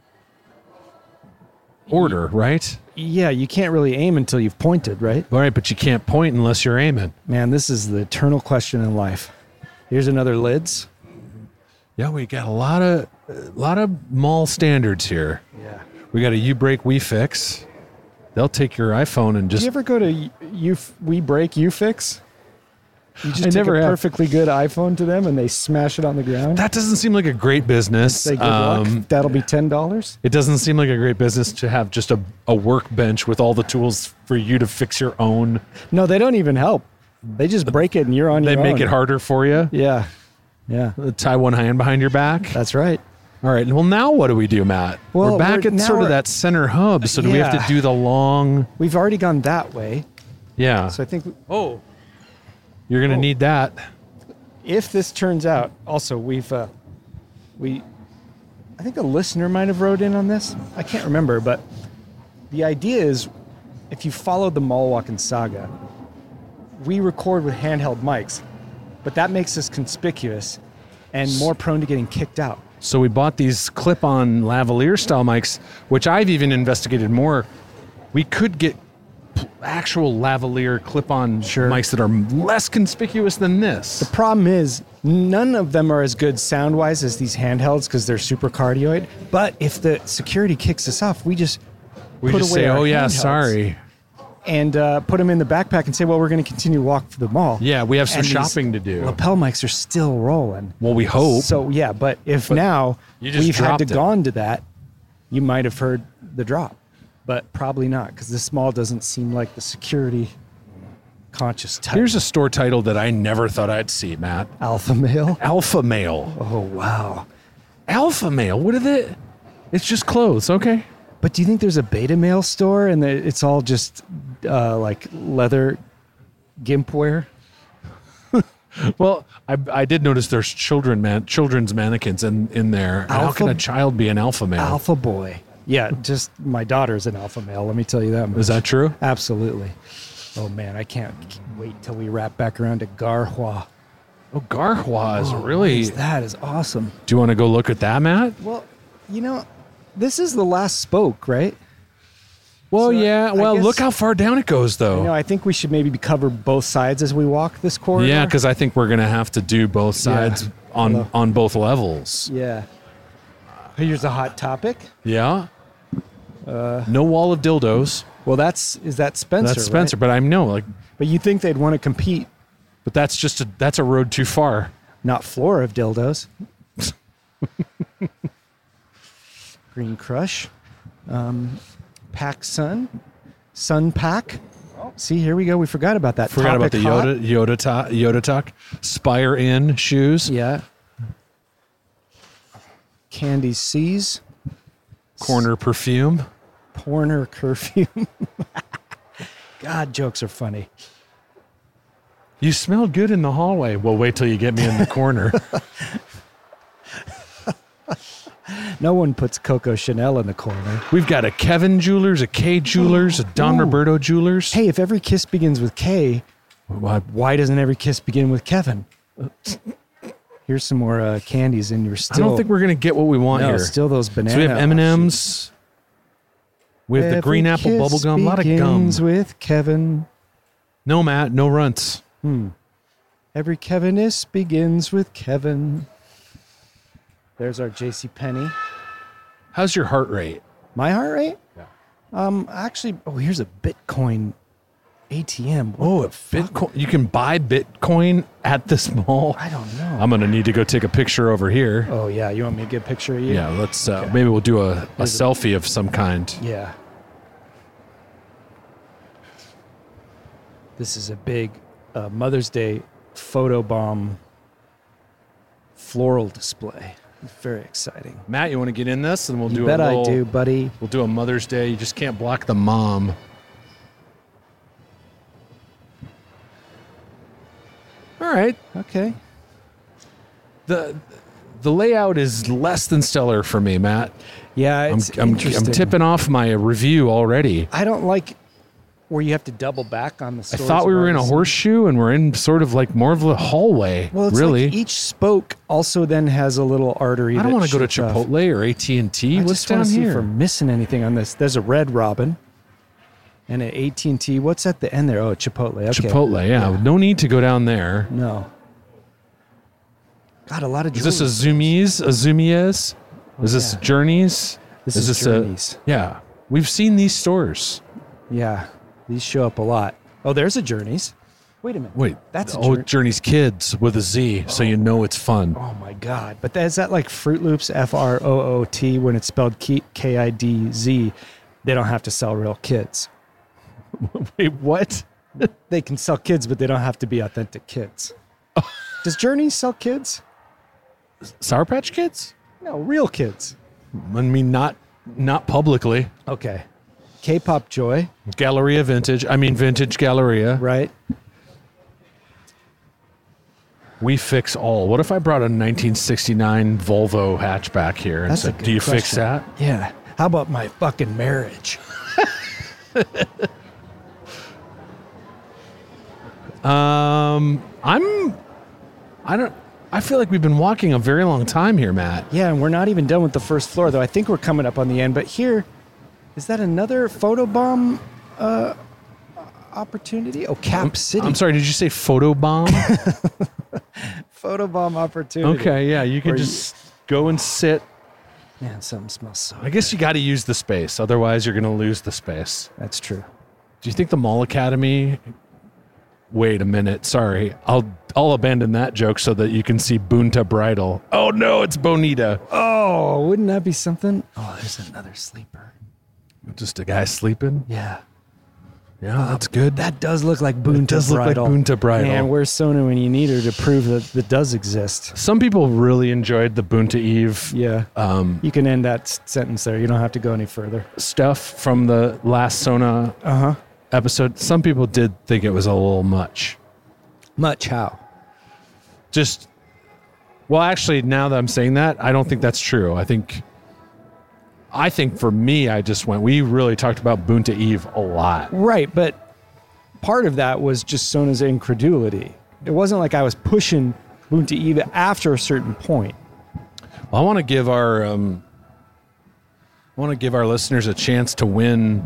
order, right? Yeah, you can't really aim until you've pointed, right? All right, but you can't point unless you're aiming. Man, this is the eternal question in life. Here's another lids. Yeah, we got a lot of mall standards here. Yeah. We got a U-Break, We-Fix. They'll take your iPhone and Did just... you ever go to We Break, You Fix? You just I take never a have. perfectly good iPhone to them and they smash it on the ground. That doesn't seem like a great business. Say good luck. That'll be $10. It doesn't seem like a great business to have just a workbench with all the tools for you to fix your own. No, they don't even help. They just break it and you're on They your own. make it harder for you. Yeah. Yeah. Tie one hand behind your back. That's right. All right. Well, now what do we do, Matt? Well, we're back at now sort of we're- that center hub. So do we have Yeah. to do the long? We've already gone that way. Yeah. So I think Oh. You're going to need that. if this turns out, also I think a listener might have wrote in on this. I can't remember, but the idea is if you follow the Mall Walking saga, we record with handheld mics, but that makes us conspicuous and more prone to getting kicked out. So we bought these clip-on lavalier style mics, which I've even investigated more. We could get actual lavalier clip-on mics that are less conspicuous than this. The problem is none of them are as good sound-wise as these handhelds because they're super cardioid. But if the security kicks us off, we just We put just away say, our "Oh yeah, handhelds." sorry." and put them in the backpack and say, well, we're going to continue to walk for the mall. Yeah, we have some And these shopping to do. Lapel mics are still rolling. Well, we hope. So, yeah, but if now you just we've had to dropped it. gone to that, you might have heard the drop. But probably not, because this mall doesn't seem like the security conscious type. Here's a store title that I never thought I'd see, Matt. Alpha Male. Alpha Male. Oh, wow. Alpha Male. What are they? It's just clothes. Okay. But do you think there's a Beta Male store and that it's all just like leather gimp wear? Well, I did notice there's children's mannequins in there. How Alpha- can a child be an alpha male? Alpha boy. Yeah, just my daughter's an alpha male. Let me tell you that much. Is that true? Absolutely. Oh, man, I can't wait till we wrap back around to Garhua. Oh, Garhua is Oh, really. that is awesome. Do you want to go look at that, Matt? Well, you know, this is the last spoke, right? Well, So, yeah. I Well, guess- look how far down it goes, though. I think we should maybe cover both sides as we walk this corridor. Yeah, because I think we're gonna have to do both sides Yeah. on both levels. Yeah. Here's a hot topic. Yeah. No wall of dildos. Well, is that Spencer? That's Spencer, right? but I know, like, But you think they'd want to compete, but that's a road too far. not floor of dildos. Green Crush, Pack Sun Pack. See, here we go. We forgot about that. Forgot about the Topic Hot. Yoda Tuck Spire In shoes. Yeah. Candy C's. Corner perfume. Porner Curfew. God, jokes are funny. You smelled good in the hallway. Well, wait till you get me in the corner. No one puts Coco Chanel in the corner. We've got a Kevin Jewelers, a K Jewelers, a Don Ooh. Roberto Jewelers. Hey, if every kiss begins with K, What? why doesn't every kiss begin with Kevin? Here's some more candies, and you're I still. don't think we're gonna get what we want no, here. still those banana. So we have M&Ms. We have the green apple bubble gum. A lot of gum. Begins with Kevin. No, Matt. No runts. Every Kevinis begins with Kevin. There's our J.C. Penney. How's your heart rate? My heart rate? Yeah. Actually, here's a Bitcoin ATM. Oh, a Bitcoin. You can buy Bitcoin at this mall. I don't know. I'm gonna need to go take a picture over here. Oh yeah, you want me to get a picture of you? Yeah, let's. Maybe we'll do a selfie of some kind. Yeah. This is a big Mother's Day photobomb floral display. Very exciting. Matt, you want to get in this, and we'll do. You bet a little, I do, buddy. We'll do a Mother's Day. You just can't block the mom. All right. Okay. The layout is less than stellar for me, Matt. Yeah, I'm it's interesting. tipping off my review already. I don't like where you have to double back on the I stores. thought we you've were in a already seen. horseshoe, and we're in sort of like more of a hallway. Well, it's really. like each spoke also then has a little artery. I don't want want to go to Chipotle or AT&T. I What's just want down to see here? if we're missing anything on this. There's a Red Robin and an AT&T. What's at the end there? Oh, Chipotle. Okay. Chipotle, yeah. No need to go down there. No. Got a lot of. Is this a jewelry. Zoomies? A Zoomies? Is this yeah. Journeys? This is Journeys. Yeah. We've seen these stores. Yeah, these show up a lot. Oh, there's a Journeys. Wait a minute. Wait. That's a Journeys Kids with a Z, so you know it's fun. Oh my God! But is that like Fruit Loops? FROOT when it's spelled KIDZ? They don't have to sell real kids. Wait, what? They can sell kids, but they don't have to be authentic kids. Does Journeys sell kids? Sour Patch Kids? No, real kids. I mean, not publicly. Okay. K-pop Joy, Galleria Vintage. I mean, Vintage Galleria. right? We fix all. What if I brought a 1969 Volvo hatchback here and That's a said, good "Do you fix question. that?" Yeah. How about my fucking marriage? I feel like we've been walking a very long time here, Matt. Yeah, and we're not even done with the first floor, though. I think we're coming up on the end. But here, is that another photobomb opportunity? Oh, Cap City. I'm sorry, did you say photobomb? Photobomb opportunity. Okay, yeah, you can Where just go and sit. Man, something smells so I guess you got to use the space, otherwise you're going to lose the space. That's true. Do you think the Mall Academy... Wait a minute. Sorry. I'll abandon that joke so that you can see Bunta Bridal. Oh, no, it's Bonita. Oh, wouldn't that be something? Oh, there's another sleeper. Just a guy sleeping? Yeah. Yeah, that's good. That does look like Bunta It does look like Bridal. Bunta Bridal. Man, where's Sona when you need her to prove that it does exist? Some people really enjoyed the Bunta Eve Yeah. You can end that sentence there. You don't have to go any further. stuff from the last Sona episode. Some people did think it was a little much. Much how? Well, actually, now that I'm saying that, I don't think that's true. I think for me, I just went, we really talked about Bunta Eve a lot. Right, but part of that was just Sona's incredulity. It wasn't like I was pushing Bunta Eve after a certain point. Well, I want to give our listeners a chance to win.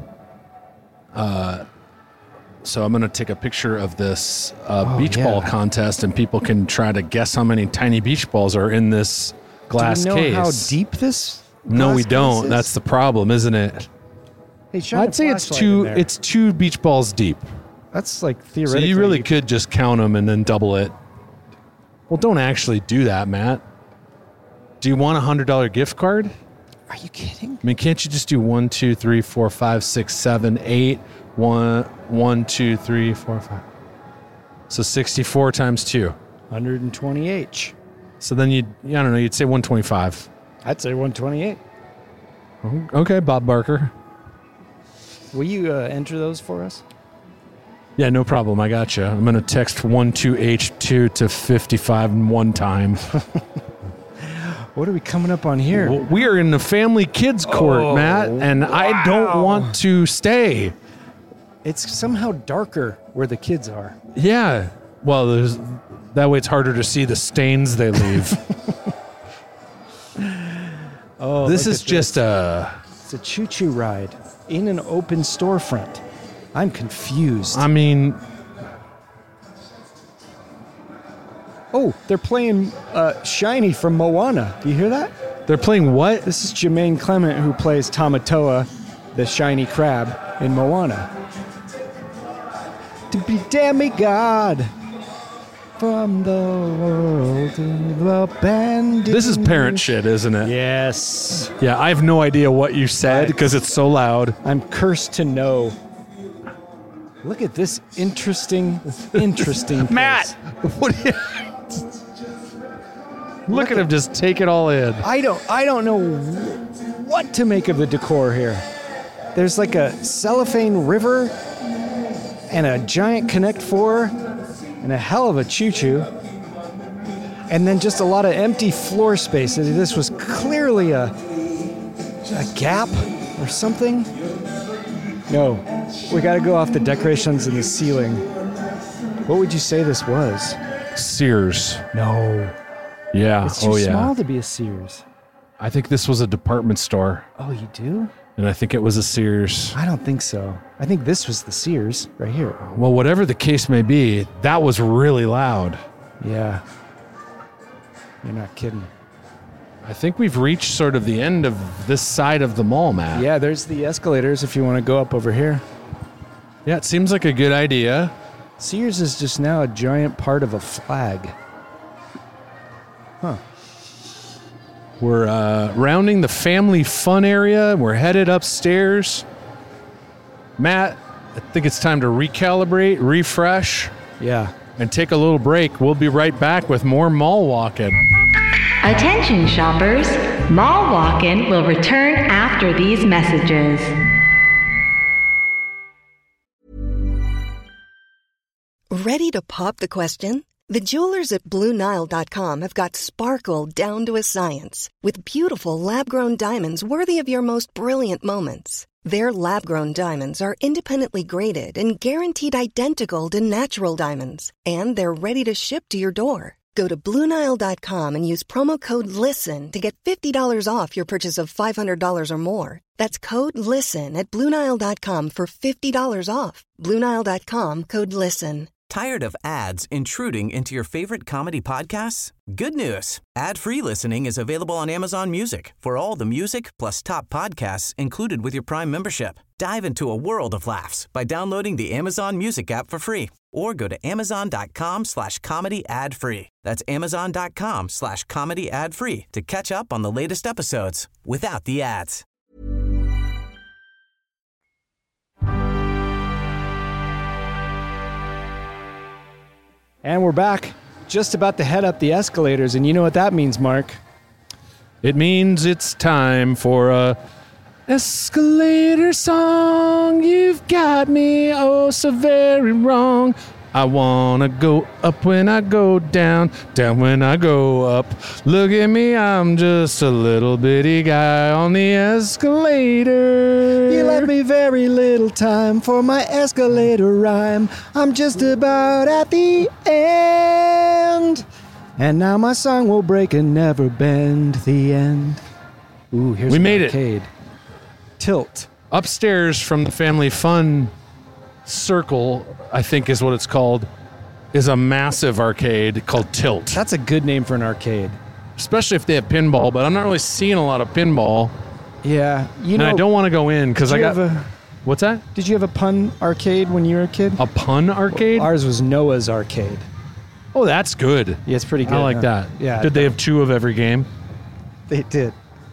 So I'm going to take a picture of this beach ball contest, and people can try to guess how many tiny beach balls are in this glass Do we know case. how deep this? No, we glass don't. case is? That's the problem, isn't it? Hey, shine I'd a say it's flashlight in there. it's 2 beach balls deep. That's like So theoretically. you really could just count them and then double it. Well, don't actually do that, Matt. Do you want a $100 gift card? Are you kidding? I mean, can't you just do 1, 2, 3, 4, 5, 6, 7, 8? 1, 2, 3, 4, 5. So 64 times 2. 120H. So then you'd say 125. I'd say 128. Okay, Bob Barker. Will you enter those for us? Yeah, no problem. I got you. I'm going to text 12H2 to 55 in one time. What are we coming up on here? Well, we are in the family kids court, Matt, and I don't want to stay. It's somehow darker where the kids are. Yeah. Well, that way it's harder to see the stains they leave. Oh, This look is at just It's a choo-choo ride in an open storefront. I'm confused. I mean, Oh, they're playing Shiny from Moana. Do you hear that? they're playing what? This is Jermaine Clement who plays Tamatoa, the shiny crab in Moana. To be demigod from the world of abandoned. This is parent shit, isn't it? Yes. Yeah, I have no idea what you said because it's so loud. I'm cursed to know. Look at this interesting place. Matt! What do you... Look at him just take it all in. I don't know what to make of the decor here. There's like a cellophane river and a giant Connect 4 and a hell of a choo-choo. And then just a lot of empty floor space. This was clearly a gap or something. No, we got to go off the decorations in the ceiling. What would you say this was? Sears. No. Yeah. It's too Oh, yeah. small to be a Sears. I think this was a department store, Oh, you do? and I think it was a Sears. I don't think so. I think this was the Sears right here. Well, whatever the case may be, that was really loud. Yeah. You're not kidding. I think we've reached sort of the end of this side of the mall, Matt. Yeah, there's the escalators if you want to go up over here. Yeah, it seems like a good idea. Sears is just now a giant part of a flag. Huh. We're rounding the family fun area. We're headed upstairs. Matt, I think it's time to recalibrate, refresh, Yeah. and take a little break. We'll be right back with more mall walking. Attention shoppers, Mall Walkin' will return after these messages. Ready to pop the question? The jewelers at BlueNile.com have got sparkle down to a science with beautiful lab-grown diamonds worthy of your most brilliant moments. Their lab-grown diamonds are independently graded and guaranteed identical to natural diamonds, and they're ready to ship to your door. Go to BlueNile.com and use promo code LISTEN to get $50 off your purchase of $500 or more. That's code LISTEN at BlueNile.com for $50 off. BlueNile.com, code LISTEN. Tired of ads intruding into your favorite comedy podcasts? Good news. Ad-free listening is available on Amazon Music for all the music plus top podcasts included with your Prime membership. Dive into a world of laughs by downloading the Amazon Music app for free or go to amazon.com/comedy ad free. That's amazon.com/comedy ad free to catch up on the latest episodes without the ads. And we're back. Just about to head up the escalators, and you know what that means, Mark. It means it's time for a escalator song. You've got me oh so very wrong. I wanna go up when I go down, down when I go up. Look at me, I'm just a little bitty guy on the escalator. You left me very little time for my escalator rhyme. I'm just about at the end. And now my song will break and never bend the end. Ooh, here's We an made arcade. Tilt. Upstairs from the family fun circle, I think is what it's called, is a massive arcade called Tilt. That's a good name for an arcade. Especially if they have pinball, but I'm not really seeing a lot of pinball. Yeah. You know, and I don't want to go in because I got... What's that? Did you have a pun arcade when you were a kid? A pun arcade? Ours was Noah's Arcade. Oh, that's good. Yeah, it's pretty good. I like that. Yeah. Did they have 2 of every game? They did.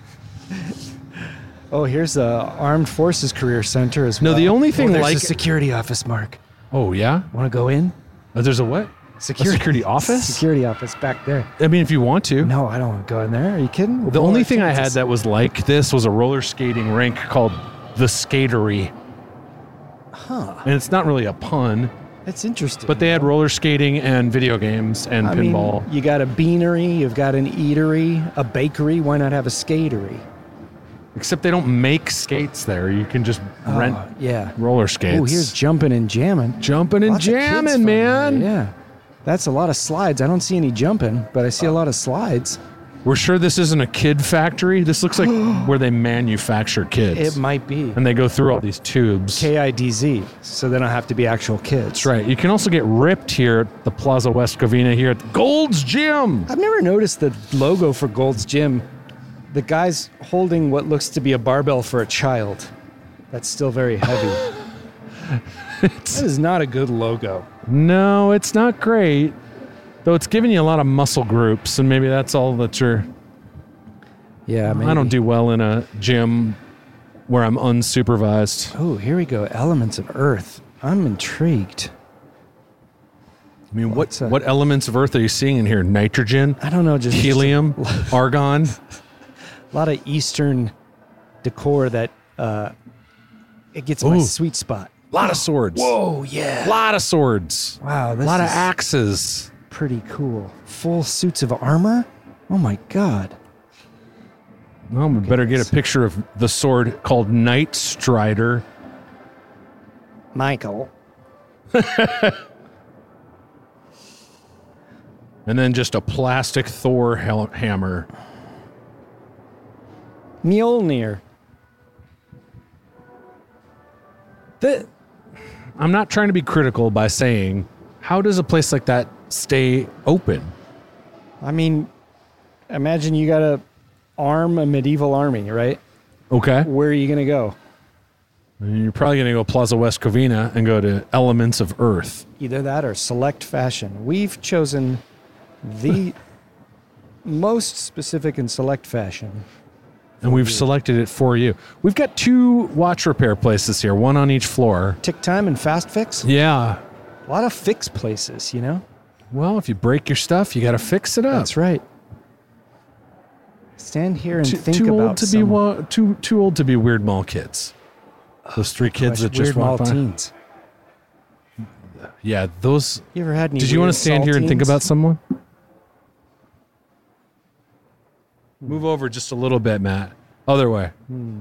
Oh, here's the Armed Forces Career Center as well. No, the only thing there's like... a security office, Mark. Oh, yeah? Want to go in? There's a what? Security office? Security office back there. I mean, if you want to. No, I don't want to go in there. Are you kidding? The only thing I had that was like this was a roller skating rink called the Skatery. Huh. And it's not really a pun. That's interesting. But they had roller skating and video games and pinball. You got a beanery, you've got an eatery, a bakery. Why not have a skatery? Except they don't make skates there. You can just rent roller skates. Oh, here's jumping and jamming. Jumping and Lots of kids jamming, fun man. there, yeah. That's a lot of slides. I don't see any jumping, but I see a lot of slides. We're sure this isn't a kid factory. This looks like where they manufacture kids. It might be. And they go through all these tubes. KIDZ, so they don't have to be actual kids. That's right. You can also get ripped here at the Plaza West Covina here at Gold's Gym. I've never noticed the logo for Gold's Gym. The guy's holding what looks to be a barbell for a child. That's still very heavy. That is not a good logo. No, it's not great. Though it's giving you a lot of muscle groups, and maybe that's all that you're... Yeah, maybe. I don't do well in a gym where I'm unsupervised. Oh, here we go. Elements of Earth. I'm intrigued. I mean, what elements of Earth are you seeing in here? Nitrogen? I don't know. Just helium? Argon? A lot of Eastern decor that it gets my sweet spot. A lot of swords. Whoa, yeah. A lot of swords. Wow. A lot of axes. Pretty cool. Full suits of armor? Oh my God. Well, we better get a picture of the sword called Night Strider. Michael. And then just a plastic Thor hammer. Mjolnir. I'm not trying to be critical by saying, how does a place like that stay open? I mean, imagine you got to arm a medieval army, right? Okay. Where are you going to go? You're probably going to go Plaza West Covina and go to Elements of Earth. Either that or Select Fashion. We've chosen the most specific and select fashion. And we've selected it for you. We've got 2 watch repair places here, 1 on each floor. Tick Time and Fast Fix? Yeah. A lot of fix places, you know? Well, if you break your stuff, you got to fix it up. That's right. Stand here and think too about old to someone. be too old to be Weird Mall kids. Those 3 kids that just Weird Mall walked by. teens. Yeah, those. You ever had any Did you want weird to stand here and think saltines? about someone? Move over just a little bit, Matt. Other way.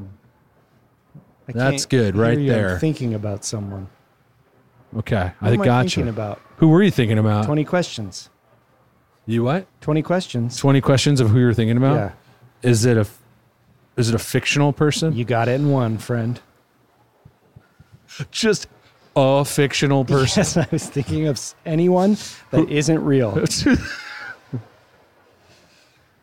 I That's can't good, hear right you. I'm there. thinking about someone. Okay, Who I am I got thinking you. about? Who were you thinking about? 20 questions. You what? 20 questions. 20 questions of who you're thinking about? Yeah. Is it a fictional person? You got it in one, friend. Just a fictional person. Yes, I was thinking of anyone that isn't real.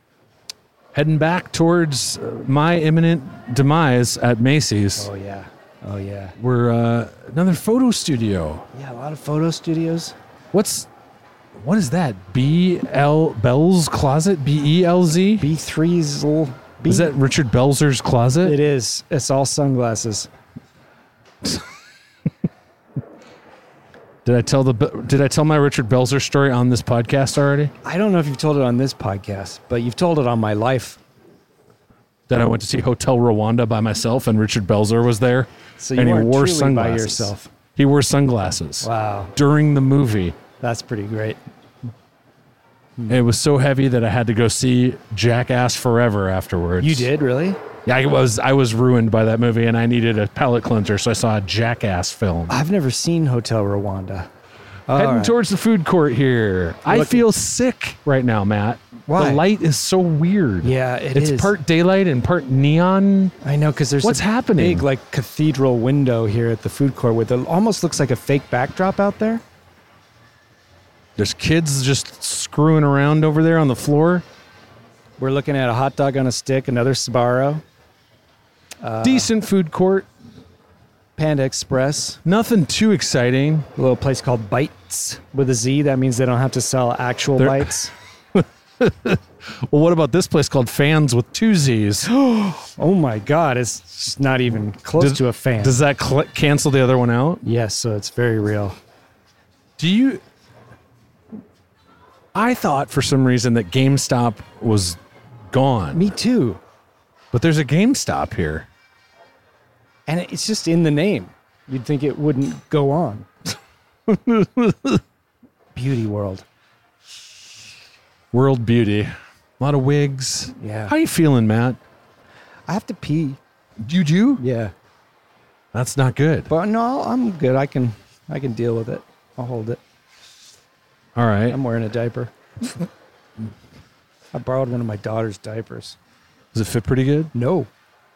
Heading back towards my imminent demise at Macy's. Oh, yeah. Oh, yeah. We're another photo studio. Yeah, a lot of photo studios. What is that? Bell's Closet? B-E-L-Z? B3's little... Is that Richard Belzer's closet? It is. It's all sunglasses. Did I tell my Richard Belzer story on this podcast already? I don't know if you've told it on this podcast, but you've told it on my life. That I went to see Hotel Rwanda by myself and Richard Belzer was there. So you and he weren't wore truly sunglasses. by yourself. He wore sunglasses. Wow. During the movie. That's pretty great. It was so heavy that I had to go see Jackass Forever afterwards. You did, really? Yeah, I was ruined by that movie, and I needed a palate cleanser, so I saw a Jackass film. I've never seen Hotel Rwanda. Heading towards the food court here. I feel sick right now, Matt. Why? The light is so weird. Yeah, it's is. part daylight and part neon. I know, because there's what's a happening? big like cathedral window here at the food court with almost looks like a fake backdrop out there. There's kids just screwing around over there on the floor. We're looking at a hot dog on a stick, another Sbarro. Decent food court. Panda Express. Nothing too exciting. A little place called Bites with a Z. That means they don't have to sell actual bites. Well, what about this place called Fans with 2 Z's? Oh my God, it's just not even close to a fan. Does that cancel the other one out? Yes, so it's very real. I thought for some reason that GameStop was gone. Me too. But there's a GameStop here. And it's just in the name. You'd think it wouldn't go on. Beauty World. World Beauty. A lot of wigs. Yeah. How you feeling, Matt? I have to pee. You do? Yeah. That's not good. But no, I'm good. I can deal with it. I'll hold it. All right. I'm wearing a diaper. I borrowed one of my daughter's diapers. Does it fit pretty good? No.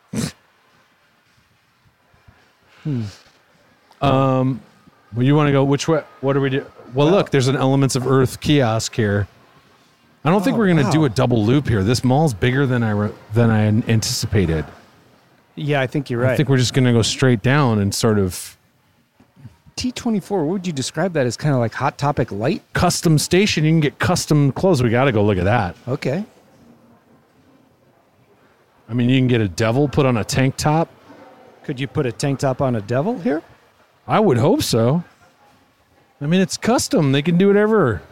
Well, you want to go which way? What do we do? Well, look, there's an Elements of Earth kiosk here. I don't think we're going to do a double loop here. This mall's bigger than I anticipated. Yeah, I think you're right. I think we're just going to go straight down and sort of T24. What would you describe that as? Kind of like Hot Topic light? Custom station. You can get custom clothes. We got to go look at that. Okay. I mean, you can get a devil put on a tank top. Could you put a tank top on a devil here? I would hope so. I mean, it's custom. They can do whatever.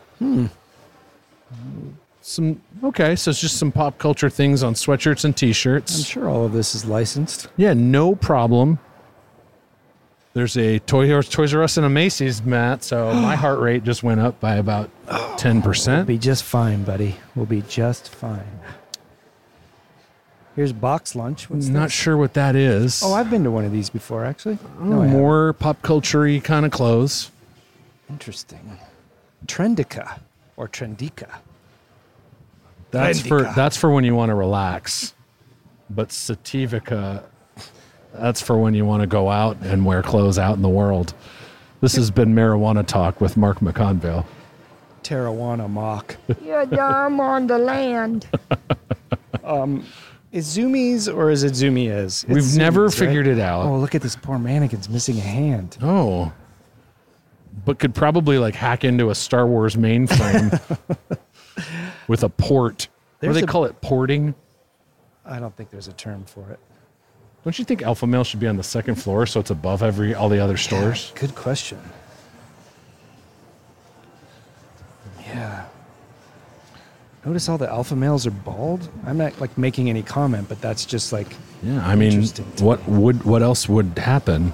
So it's just some pop culture things on sweatshirts and T-shirts. I'm sure all of this is licensed. Yeah, no problem. There's a Toys R Us and a Macy's, Matt, so my heart rate just went up by about 10%. We'll be just fine, buddy. We'll be just fine. Here's Box Lunch. What's Not this? sure what that is. Oh, I've been to one of these before, actually. No, more pop culture-y kind of clothes. Interesting. Trendica or Trendica. That's for when you want to relax. But Sativica, that's for when you want to go out and wear clothes out in the world. This has been Marijuana Talk with Mark McConville. Tarawana Mock. Yeah, I'm on the land. Is Zoomies or is it Zoomies? We've never figured it out. Oh, look at this poor mannequin's missing a hand. Oh. But could probably like hack into a Star Wars mainframe with a port. What do they call it? Porting? I don't think there's a term for it. Don't you think Alpha Male should be on the second floor so it's above all the other stores? Good question. Yeah. Notice all the alpha males are bald? I'm not like making any comment, but that's just like Yeah, I mean, what else would happen?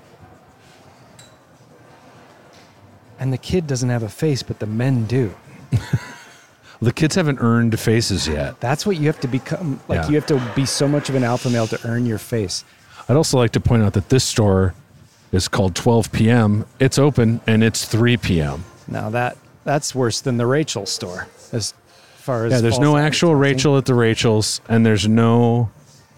And the kid doesn't have a face, but the men do. The kids haven't earned faces yet. That's what you have to become. Like Yeah. you have to be so much of an alpha male to earn your face. I'd also like to point out that this store is called 12 p.m. It's open and it's 3 p.m. Now that's worse than the Rachel store. As far as Yeah, there's no actual Rachel at the Rachel's, and there's no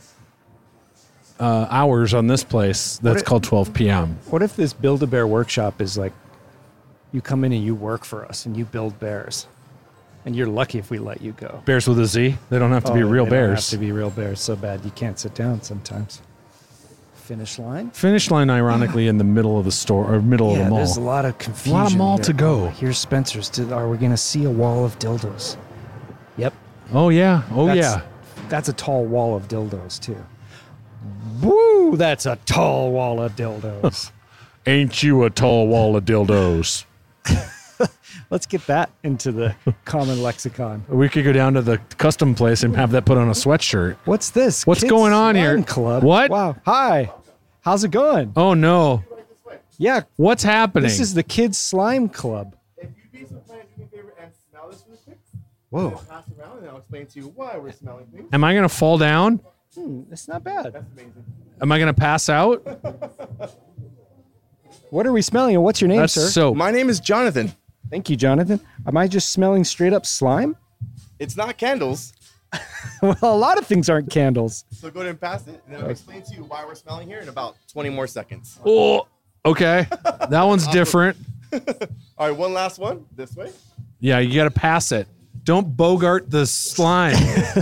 hours on this place that's called 12 p.m. What if this Build-A-Bear workshop is like, you come in and you work for us and you build bears, and you're lucky if we let you go. Bears with a Z. They don't have to be real they bears. Don't have to be real bears so bad you can't sit down sometimes. finish line. Finish line, ironically, in the middle of the store or middle of the mall. There's a lot of confusion. A lot of mall here. to go. Here's Spencer's. Are we going to see a wall of dildos? Yep. Oh, yeah. That's a tall wall of dildos, too. Woo! That's a tall wall of dildos. Ain't you a tall wall of dildos? Let's get that into the common lexicon. We could go down to the custom place and have that put on a sweatshirt. What's this? What's Kids going on here? Slime Club. What? Wow. Hi. How's it going? Oh, no. Yeah. What's happening? This is the Kids Slime Club. If you'd be so kind, do me a favor and smell this really quick. Whoa. I'll pass it around and I'll explain to you why we're smelling things. Am I going to fall down? It's not bad. That's amazing. Am I going to pass out? What are we smelling and what's your name, That's sir? soap. My name is Jonathan. Thank you, Jonathan. Am I just smelling straight up slime? It's not candles. Well, a lot of things aren't candles. So go ahead and pass it, and then I'll explain to you why we're smelling here in about 20 more seconds. Oh, okay. That one's different. All right, one last one. This way. Yeah, you got to pass it. Don't bogart the slime.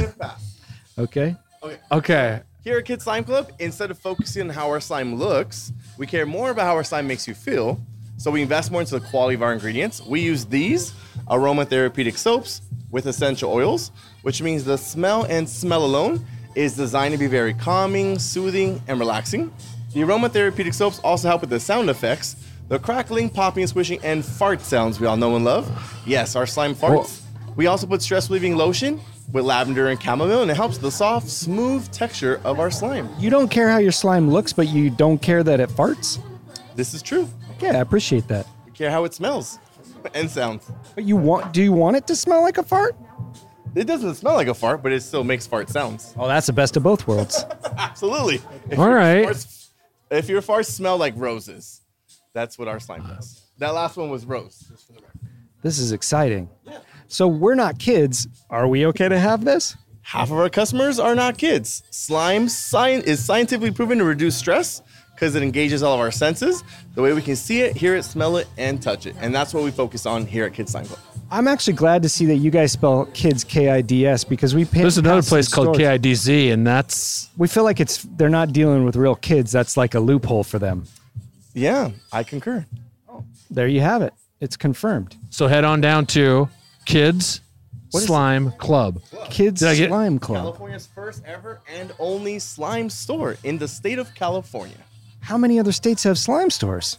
Okay. Okay. Here at Kids Slime Club, instead of focusing on how our slime looks, we care more about how our slime makes you feel. So we invest more into the quality of our ingredients. We use these aromatherapeutic soaps with essential oils, which means the smell and smell alone is designed to be very calming, soothing, and relaxing. The aromatherapeutic soaps also help with the sound effects, the crackling, popping, squishing, and fart sounds we all know and love. Yes, our slime farts. We also put stress relieving lotion with lavender and chamomile, and it helps the soft, smooth texture of our slime. You don't care how your slime looks, but you don't care that it farts? This is true. Yeah, I appreciate that. We care how it smells and sounds. But do you want it to smell like a fart? It doesn't smell like a fart, but it still makes fart sounds. Oh, that's the best of both worlds. Absolutely. All right. If your farts smell like roses, that's what our slime does. That last one was rose. Just for the record. This is exciting. Yeah. So we're not kids. Are we okay to have this? Half of our customers are not kids. Slime is scientifically proven to reduce stress because it engages all of our senses. The way we can see it, hear it, smell it, and touch it. And that's what we focus on here at Kids Slime Club. I'm actually glad to see that you guys spell kids K-I-D-S because we pay. There's another place called KIDZ, and that's... We feel like they're not dealing with real kids. That's like a loophole for them. Yeah, I concur. There you have it. It's confirmed. So head on down to Kids Slime Club. Kids Slime Club. California's first ever and only slime store in the state of California. How many other states have slime stores?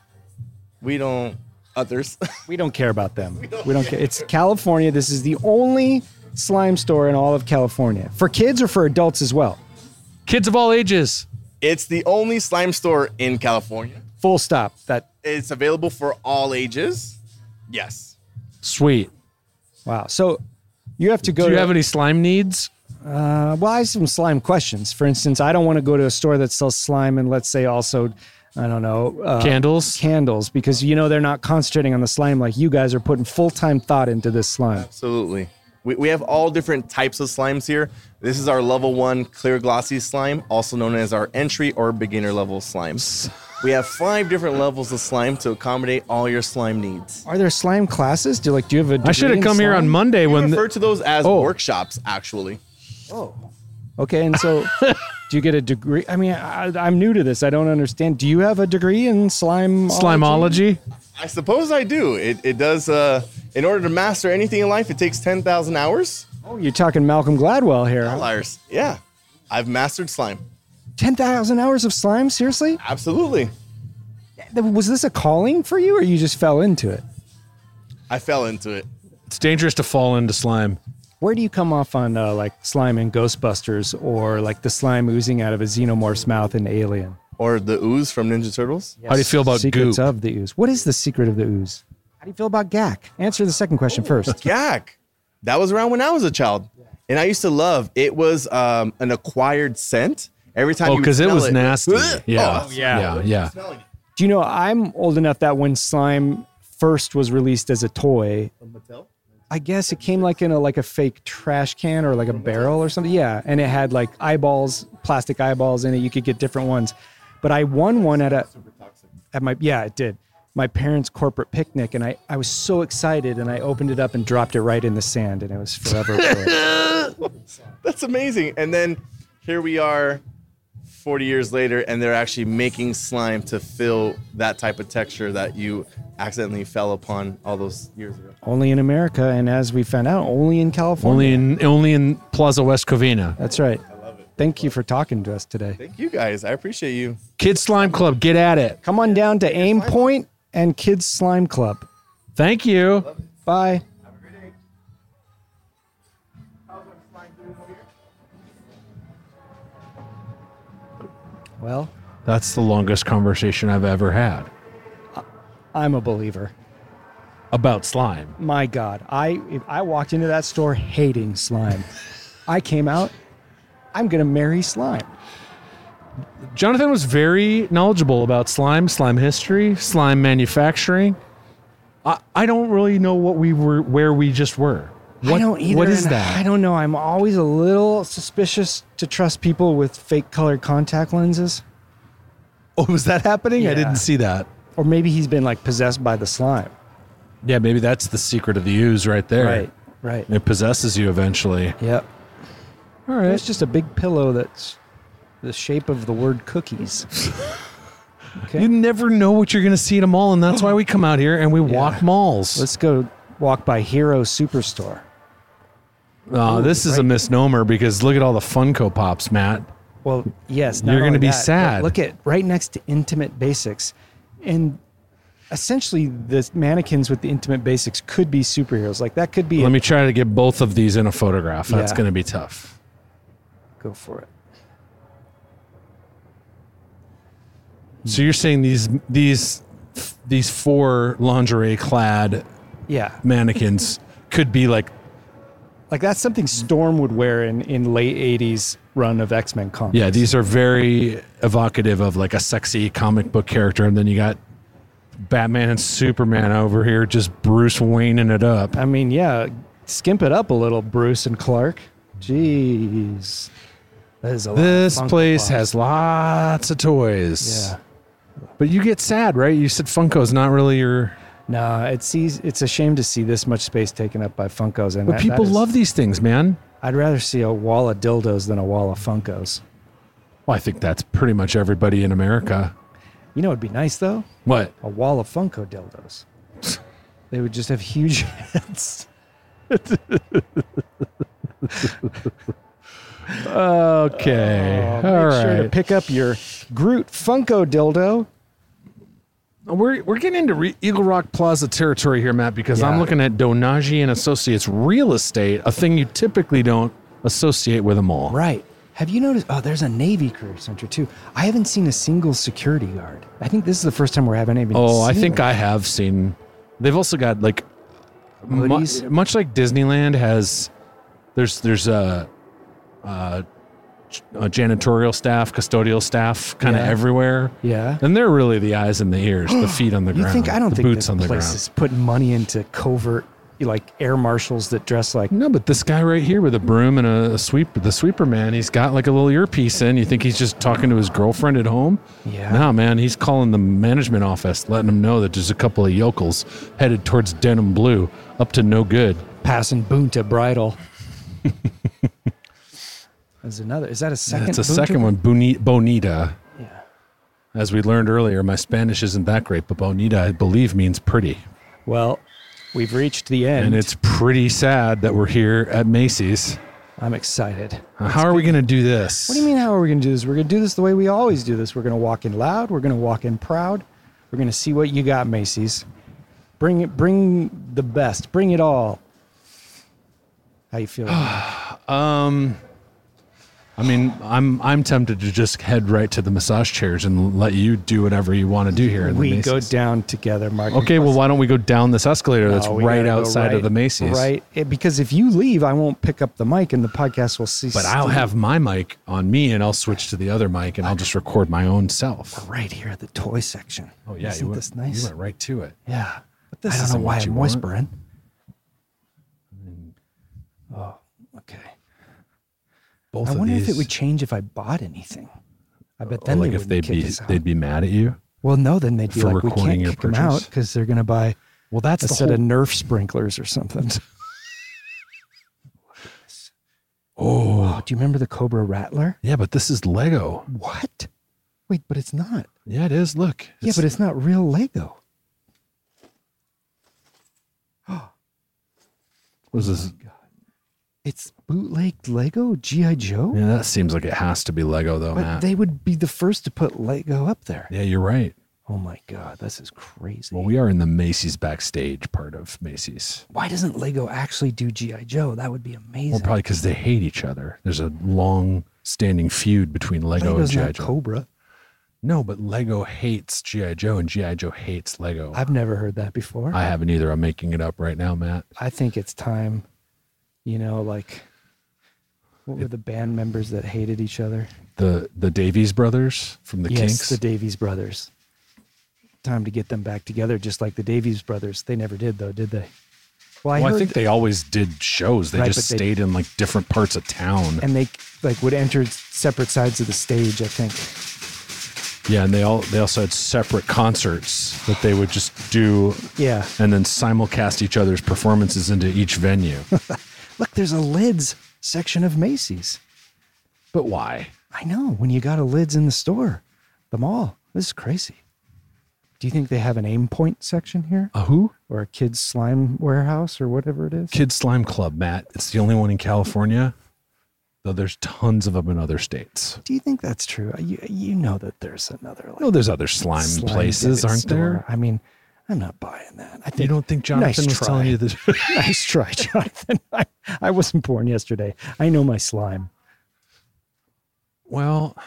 We don't. Others. We don't care about them. We don't care. It's California. This is the only slime store in all of California. For kids or for adults as well? Kids of all ages. It's the only slime store in California. Full stop. It's available for all ages. Yes. Sweet. Wow. So you have to go. Do you have any slime needs? Well, I have some slime questions. For instance, I don't want to go to a store that sells slime and let's say also, I don't know. Candles, because they're not concentrating on the slime like you guys are putting full-time thought into this slime. Absolutely. We have all different types of slimes here. This is our level 1 clear glossy slime, also known as our entry or beginner level slimes. We have 5 different levels of slime to accommodate all your slime needs. Are there slime classes? Do you have a degree I should have come here on Monday We when refer to those as workshops, actually. Oh. Okay, and so do you get a degree? I mean, I'm new to this. I don't understand. Do you have a degree in slimeology? I suppose I do. It does. In order to master anything in life, it takes 10,000 hours. Oh, you're talking Malcolm Gladwell here. Outliers. Yeah. I've mastered slime. 10,000 hours of slime? Seriously? Absolutely. Was this a calling for you or you just fell into it? I fell into it. It's dangerous to fall into slime. Where do you come off on like slime in Ghostbusters or like the slime oozing out of a xenomorph's mouth in Alien? Or the ooze from Ninja Turtles? Yes. How do you feel about Secrets goop? of the ooze. What is the secret of the ooze? How do you feel about gack? Answer the second question first. Gack. That was around when I was a child. And I used to love it. Was an acquired scent. Every time because it was nasty. Yeah. Yeah. Do you know, I'm old enough that when slime first was released as a toy, I guess it came like in a fake trash can or like a barrel or something. Yeah, and it had like eyeballs, plastic eyeballs in it. You could get different ones. But I won one it did. My parents' corporate picnic, and I was so excited, and I opened it up and dropped it right in the sand, and it was forever ruined. That's amazing. And then here we are 40 years later, and they're actually making slime to fill that type of texture that you accidentally fell upon all those years ago. Only in America, and as we found out, only in California. Only in Plaza West Covina. That's right. I love it. Thank you for talking to us today. Thank you guys. I appreciate you. Kids Slime Club, get at it. Come on down to Aim Point and Kids Slime Club. Thank you. Bye. Have a great day. How's our slime doing over here? Well, that's the longest conversation I've ever had. I'm a believer. About slime. My God. I walked into that store hating slime. I came out, I'm going to marry slime. Jonathan was very knowledgeable about slime history, slime manufacturing. I don't really know where we just were. I don't either. What is that? I don't know. I'm always a little suspicious to trust people with fake colored contact lenses. Oh, was that happening? Yeah. I didn't see that. Or maybe he's been like possessed by the slime. Yeah, maybe that's the secret of the ooze right there. Right. It possesses you eventually. Yep. All right. It's just a big pillow that's the shape of the word cookies. Okay. You never know what you're going to see at a mall, and that's why we come out here and we walk malls. Let's go walk by Hero Superstore. This is a misnomer because look at all the Funko Pops, Matt. Well, yes. You're going to be sad. Look at right next to Intimate Basics. And essentially, the mannequins with the Intimate Basics could be superheroes. Like that could be. Let me try to get both of these in a photograph. That's going to be tough. Go for it. So you're saying these four lingerie clad mannequins could be like that's something Storm would wear in late 80s run of X-Men comics. Yeah, these are very evocative of like a sexy comic book character, and then you got Batman and Superman over here just Bruce Wayneing it up. I mean, yeah, skimp it up a little, Bruce and Clark. Jeez. That is a lot This of Funko place Pops. has lots of toys. Yeah. But you get sad, right? You said Funko's not really your... No, it's a shame to see this much space taken up by Funkos. And But people love these things, man. I'd rather see a wall of dildos than a wall of Funkos. Well, I think that's pretty much everybody in America. You know what would be nice, though? What? A wall of Funko dildos. They would just have huge heads. Okay. Make sure to pick up your Groot Funko dildo. We're getting into Eagle Rock Plaza territory here, Matt, because I'm looking at Donagi and Associates real estate, a thing you typically don't associate with a mall. Right. Have you noticed? Oh, there's a Navy Career Center, too. I haven't seen a single security guard. I think this is the first time we're having any. Oh, I think I have seen. They've also got, like, much like Disneyland has, there's a janitorial staff, custodial staff kind of everywhere. Yeah. And they're really the eyes and the ears, the feet on the ground. I don't the think boots this on the place ground. is putting money into covert, like air marshals that dress like. No, but this guy right here with a broom and a sweeper, the sweeper man, he's got like a little earpiece in. You think he's just talking to his girlfriend at home? Yeah. No, man, he's calling the management office, letting them know that there's a couple of yokels headed towards Denim Blue, up to no good. Passing Bunta Bridal. There's another. Is that a second? That's a Bunta? second one, Bonita. Yeah. As we learned earlier, my Spanish isn't that great, but Bonita, I believe, means pretty. Well, we've reached the end. And it's pretty sad that we're here at Macy's. I'm excited. How are we going to do this? What do you mean, how are we going to do this? We're going to do this the way we always do this. We're going to walk in loud. We're going to walk in proud. We're going to see what you got, Macy's. Bring the best. Bring it all. How you feeling? I mean, I'm tempted to just head right to the massage chairs and let you do whatever you want to do here. In We the go Macy's. down together, Mark. Okay, well, why don't we go down this escalator that's No, we right gotta go outside of the Macy's? Right, because if you leave, I won't pick up the mic and the podcast will cease. But I'll have my mic on me and I'll switch to the other mic and I'll just record my own self. right here at the toy section. Oh, yeah. Isn't this nice? You went right to it. Yeah. But this I don't know isn't why what you I'm want. whispering. Oh, okay. Both I of wonder these. if it would change if I bought anything. I bet then like they if wouldn't kick us out. they'd be mad at you. Well, no, then they'd be for like, we recording can't your kick them out purchase? because they're going to buy Well, that's a the set whole. of Nerf sprinklers or something. Oh, do you remember the Cobra Rattler? Yeah, but this is Lego. What? Wait, but it's not. Yeah, it is. Look. Yeah, but it's not real Lego. What is this? It's bootlegged Lego G.I. Joe? Yeah, that seems like it has to be Lego, though, But Matt. they would be the first to put Lego up there. Yeah, you're right. Oh my God, this is crazy. Well, we are in the Macy's backstage part of Macy's. Why doesn't Lego actually do G.I. Joe? That would be amazing. Well, probably because they hate each other. There's a long-standing feud between Lego Lego's and G.I. not Joe. Cobra. No, but Lego hates G.I. Joe, and G.I. Joe hates Lego. I've never heard that before. I haven't either. I'm making it up right now, Matt. I think it's time, like, what were the band members that hated each other? The Davies brothers from the Yes, Kinks. the Davies brothers. Time to get them back together, just like the Davies brothers. They never did, though, did they? Well, I heard think they always did shows. They Right, just but they- stayed in like different parts of town. and they would enter separate sides of the stage, I think. Yeah, and they also had separate concerts that they would just do. Yeah. And then simulcast each other's performances into each venue. Look, there's a lids section of Macy's. But why? I know, when you got a lids in the store, the mall. This is crazy. Do you think they have an aim point section here? A who? Or a kids slime warehouse or whatever it is? Kids Slime Club, Matt. It's the only one in California, though there's tons of them in other states. Do you think that's true? You know that there's another No, there's other slime places, dip aren't store. there? I mean, I'm not buying that. I think, You don't think Jonathan nice was telling try. you this? Nice try, Jonathan. I wasn't born yesterday. I know my slime. Well,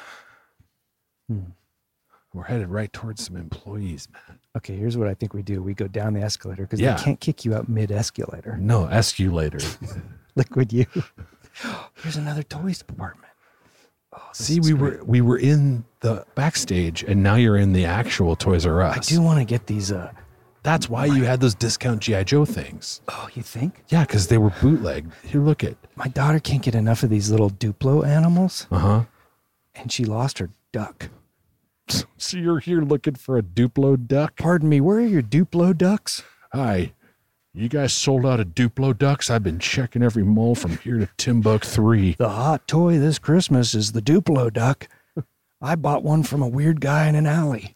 we're headed right towards some employees, man. Okay, here's what I think we do. We go down the escalator because Yeah. they can't kick you out mid-escalator. No, ask you later. Liquid you. Here's another toys department. Oh, this See, is we were in the backstage, and now you're in the actual Toys R Us. I do want to get these. That's why you had those discount G.I. Joe things. Oh, you think? Yeah, because they were bootleg. Here, look at. My daughter can't get enough of these little Duplo animals, Uh-huh. and she lost her duck. So you're here looking for a Duplo duck? Pardon me, where are your Duplo ducks? Hi. You guys sold out of Duplo ducks? I've been checking every mall from here to Timbuk3. The hot toy this Christmas is the Duplo duck. I bought one from a weird guy in an alley.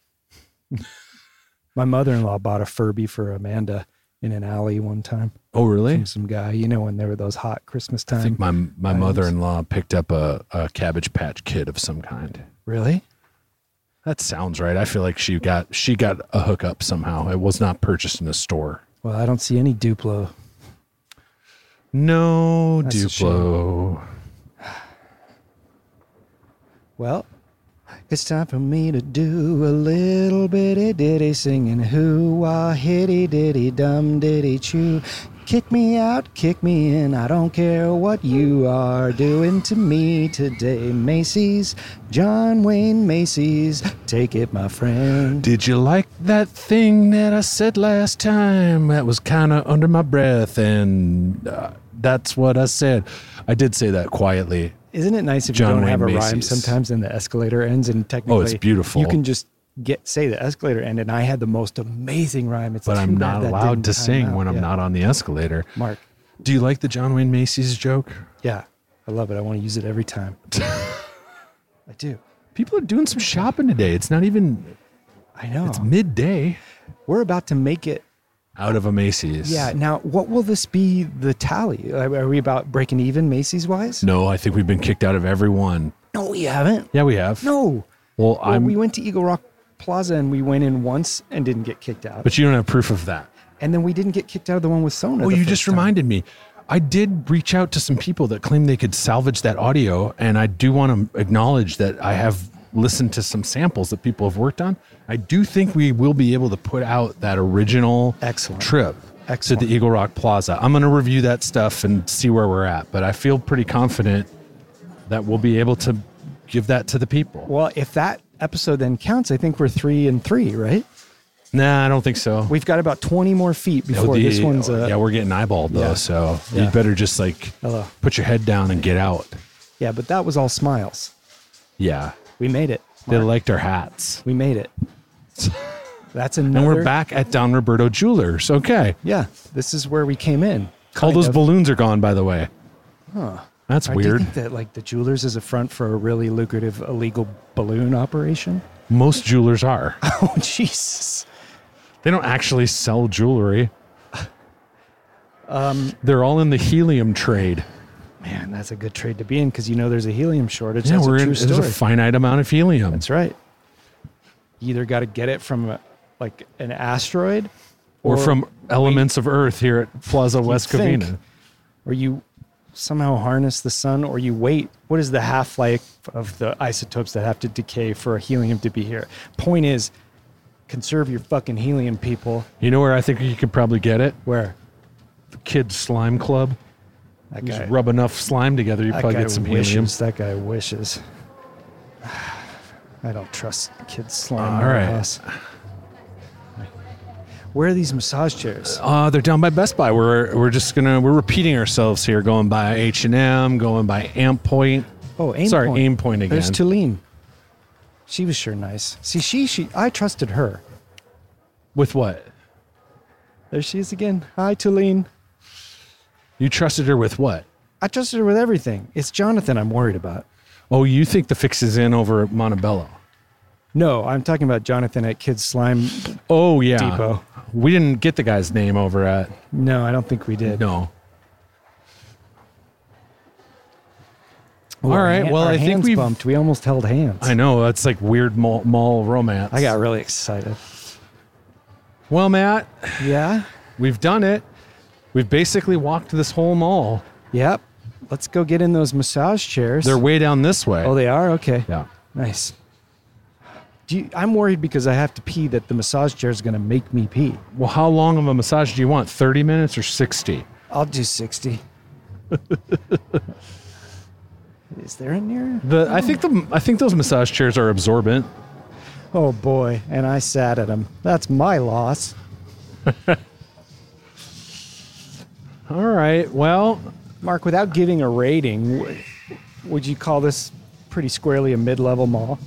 My mother-in-law bought a Furby for Amanda in an alley one time. Oh, really? From some guy, when there were those hot Christmas time. I think my items. mother-in-law picked up a Cabbage Patch Kid of some kind. Really? That sounds right. I feel like she got a hookup somehow. It was not purchased in a store. Well, I don't see any Duplo. No That's a Duplo. Well, it's time for me to do a little bitty ditty singing hoo-wah, hitty-ditty, dum-ditty-choo. Kick me out, kick me in, I don't care what you are doing to me today. Macy's, John Wayne Macy's, take it, my friend. Did you like that thing that I said last time? That was kind of under my breath, and that's what I said. I did say that quietly. Isn't it nice if John you don't Wayne have a rhyme Macy's. sometimes and the escalator ends and technically... Oh, it's beautiful. You can just say the escalator end, and I had the most amazing rhyme. It's But too I'm bad not that allowed didn't to time sing out. when I'm Yeah. not on the escalator. Mark. Do you like the John Wayne Macy's joke? Yeah, I love it. I want to use it every time. I do. People are doing some shopping today. It's not even... I know. It's midday. We're about to make it. Out of a Macy's. Yeah. Now, what will this be the tally? Are we about breaking even Macy's-wise? No, I think we've been kicked out of every one. No, we haven't. Yeah, we have. No. Well, We went to Eagle Rock Plaza and we went in once and didn't get kicked out. But you don't have proof of that. And then we didn't get kicked out of the one with Sona. Oh, the you first just time. reminded me. I did reach out to some people that claim they could salvage that audio, and I do want to acknowledge that I have listened to some samples that people have worked on. I do think we will be able to put out that original trip to the Eagle Rock Plaza. I'm going to review that stuff and see where we're at, but I feel pretty confident that we'll be able to give that to the people. Well, if that episode then counts, I think we're 3 and 3, right? Nah, I don't think so. We've got about 20 more feet before this one's... yeah, we're getting eyeballed though, Yeah. so Yeah. you better just Hello. put your head down and get out. Yeah, but that was all smiles. Yeah. We made it. They liked our hats. We made it. That's another... And we're back at Don Roberto Jewelers. Okay. Yeah, this is where we came in. All those Kind of. balloons are gone, by the way. Huh. That's Do you weird. think that like the jewelers is a front for a really lucrative illegal balloon operation? Most jewelers are. Oh, Jesus. They don't actually sell jewelry. They're all in the helium trade. Man, that's a good trade to be in because there's a helium shortage. Yeah, That's a true there's a story. finite amount of helium. That's right. You either got to get it from like an asteroid Or from elements of Earth here at Plaza West Covina. Or you somehow harness the sun, or you wait. What is the half-life of the isotopes that have to decay for helium to be here? Point is, conserve your fucking helium, people. You know where I think you could probably get it? Where? The Kids Slime Club. That You guy, just rub enough slime together, you that probably guy get some wishes. helium. That guy wishes. I don't trust kids slime. All right. House. Where are these massage chairs? They're down by Best Buy. We're repeating ourselves here, going by H&M, going by Amp Point. Oh, Aim Sorry, Point. Aim Point again. There's Tulane. She was sure nice. See, I trusted her. With what? There she is again. Hi, Tulane. You trusted her with what? I trusted her with everything. It's Jonathan I'm worried about. Oh, you think the fix is in over at Montebello? No, I'm talking about Jonathan at Kids Slime Oh, yeah. Depot. We didn't get the guy's name over at... No, I don't think we did. No. Ooh, All right, well, our I think hands we've... bumped. We almost held hands. I know, that's like weird mall romance. I got really excited. Well, Matt, Yeah? we've done it. We've basically walked this whole mall. Yep. Let's go get in those massage chairs. They're way down this way. Oh, they are? Okay. Yeah. Nice. I'm worried because I have to pee that the massage chair is going to make me pee. Well, how long of a massage do you want? 30 minutes or 60? I'll do 60. Is there a near? I think those massage chairs are absorbent. Oh, boy. And I sat at them. That's my loss. All right. Well, Mark, without giving a rating, would you call this pretty squarely a mid-level mall?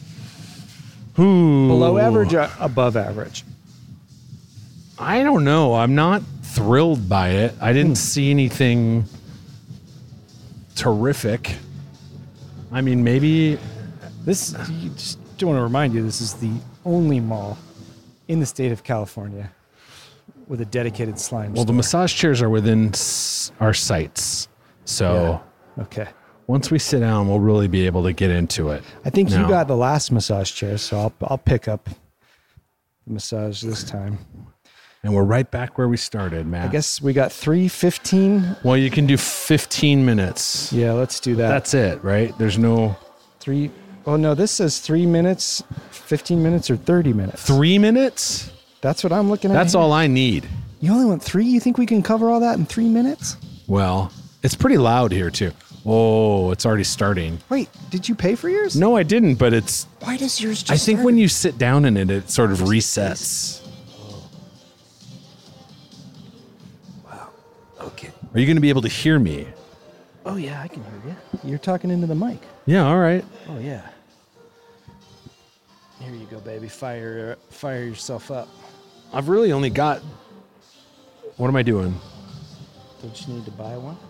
Below average or above average? I don't know. I'm not thrilled by it. I didn't see anything terrific. I mean, maybe Just want to remind you, this is the only mall in the state of California with a dedicated slime well, the store. massage chairs are within our sites. So Okay. once we sit down, we'll really be able to get into it. I think you Now- got the last massage chair, so I'll pick up the massage this time. And we're right back where we started, Matt. I guess we got 3:15. Well, you can do 15 minutes. Yeah, let's do that. That's it, right? There's no... Oh, no, this says 3 minutes, 15 minutes, or 30 minutes. 3 minutes? That's what I'm looking at. That's here. all I need. You only want 3? You think we can cover all that in 3 minutes? Well, it's pretty loud here, too. Oh, it's already starting. Wait, did you pay for yours? No, I didn't, but it's... Why does yours just I think start? when you sit down in it, it sort of resets. Okay. Are you going to be able to hear me? Oh, yeah, I can hear you. You're talking into the mic. Yeah, all right. Oh, yeah. Here you go, baby. Fire yourself up. I've really only got... What am I doing? Don't you need to buy one?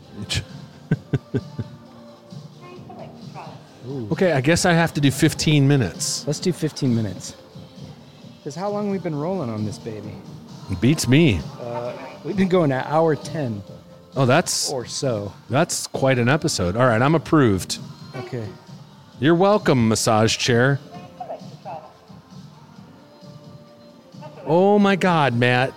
Okay, I guess I have to do 15 minutes. Let's do 15 minutes. Because how long we've been rolling on this baby? Beats me. We've been going an hour 10 Oh, that's or so. quite an episode. All right, I'm approved. Okay. You're welcome, massage chair. Oh my God, Matt.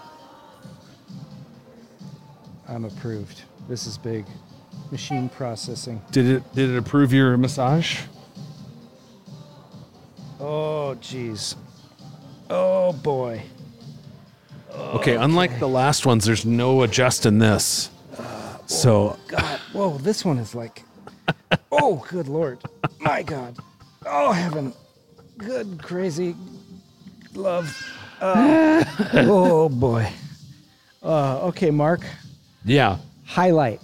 I'm approved. This is big. Machine processing. Did it approve your massage? Oh, jeez. Oh, boy. Okay, unlike the last ones, there's no adjusting this. So God. Whoa, this one is like... Oh, good Lord. My God. Oh, heaven. Good, crazy love. Oh, boy. Okay, Mark. yeah, Highlight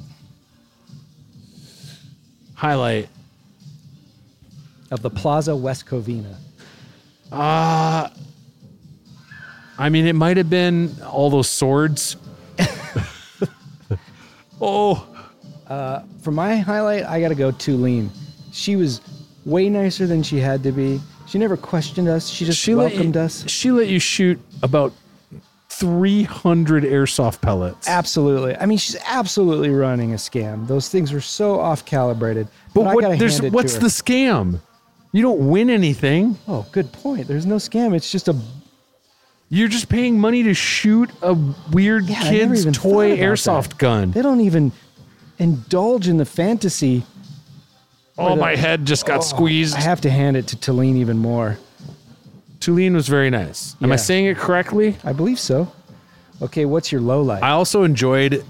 of the Plaza West Covina. I mean, it might have been all those swords. Oh, For my highlight, I got to go Tulane. She was way nicer than she had to be. She never questioned us. She just welcomed us. She let you shoot about 300 airsoft pellets. Absolutely. I mean, she's absolutely running a scam. Those things were so off-calibrated. But I gotta hand it what's to the her. scam? You don't win anything. Oh, good point. There's no scam. It's just You're just paying money to shoot a weird I never kid's even toy thought about airsoft that. gun. They don't even indulge in the fantasy. Oh, my head just got squeezed. I have to hand it to Tulane even more. Tulane was very nice. Am I Yeah. saying it correctly? I believe so. Okay, what's your low light? I also enjoyed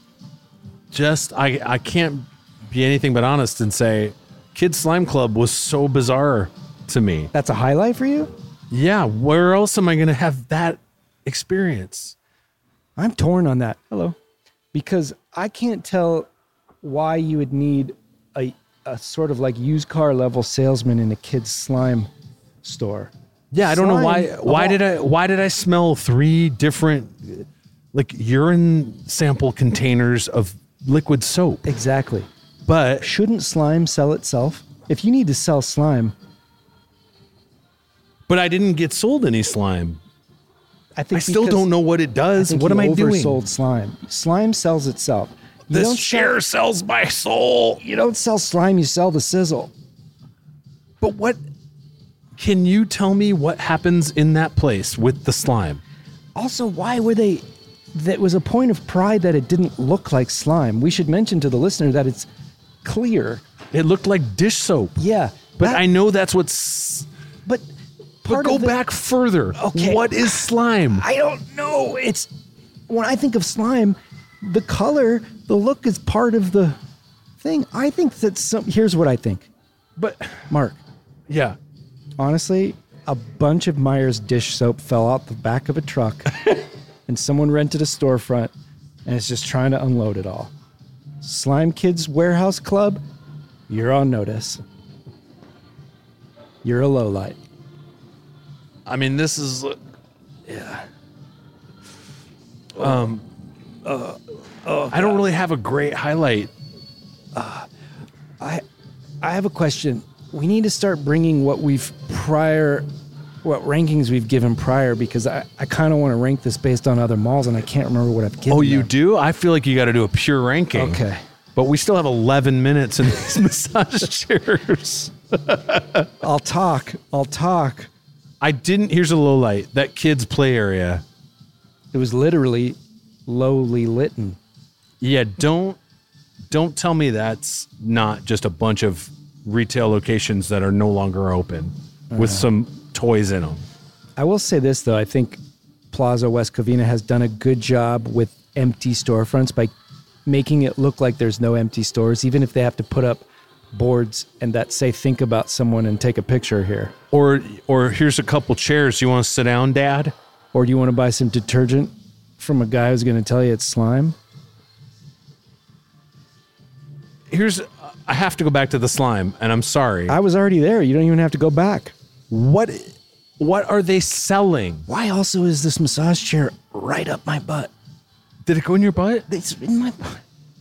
I can't be anything but honest and say Kids Slime Club was so bizarre to me. That's a highlight for you? Yeah, where else am I going to have that experience? I'm torn on that. Hello. Because I can't tell why you would need a sort of like used car level salesman in a kid's slime store. Yeah, I don't know why. Slime- Why did I smell 3 different like urine sample containers of liquid soap? Exactly. But shouldn't slime sell itself? If you need to sell slime, but I didn't get sold any slime. I think I still don't know what it does. What am I doing? Oversold slime. Slime sells itself. You This don't chair sells my soul. You don't sell slime. You sell the sizzle. But what? Can you tell me what happens in that place with the slime? Also, why were they? That was a point of pride that it didn't look like slime. We should mention to the listener that it's clear. It looked like dish soap. Yeah, but I know that's what's. But go back further. Okay. What is slime? I don't know. It's when I think of slime, the color, the look is part of the thing. I think that here's what I think. But Mark, yeah, honestly, a bunch of Myers dish soap fell out the back of a truck, and someone rented a storefront, and is just trying to unload it all. Slime Kids Warehouse Club, you're on notice. You're a lowlight. I mean, this is. Yeah. I don't really have a great highlight. I have a question. We need to start bringing what rankings we've given prior, because I kind of want to rank this based on other malls, and I can't remember what I've given. Oh, you them. do? I feel like you got to do a pure ranking. Okay. But we still have 11 minutes in these massage chairs. I'll talk. Here's a low light. That kids' play area. It was literally lowly litten. Yeah, don't tell me that's not just a bunch of retail locations that are no longer open with some toys in them. I will say this, though. I think Plaza West Covina has done a good job with empty storefronts by making it look like there's no empty stores, even if they have to put up boards and that say, think about someone and take a picture here. Or here's a couple chairs. You want to sit down, Dad? Or do you want to buy some detergent from a guy who's going to tell you it's slime? I have to go back to the slime, and I'm sorry. I was already there. You don't even have to go back. What are they selling? Why also is this massage chair right up my butt? Did it go in your butt? It's in my butt.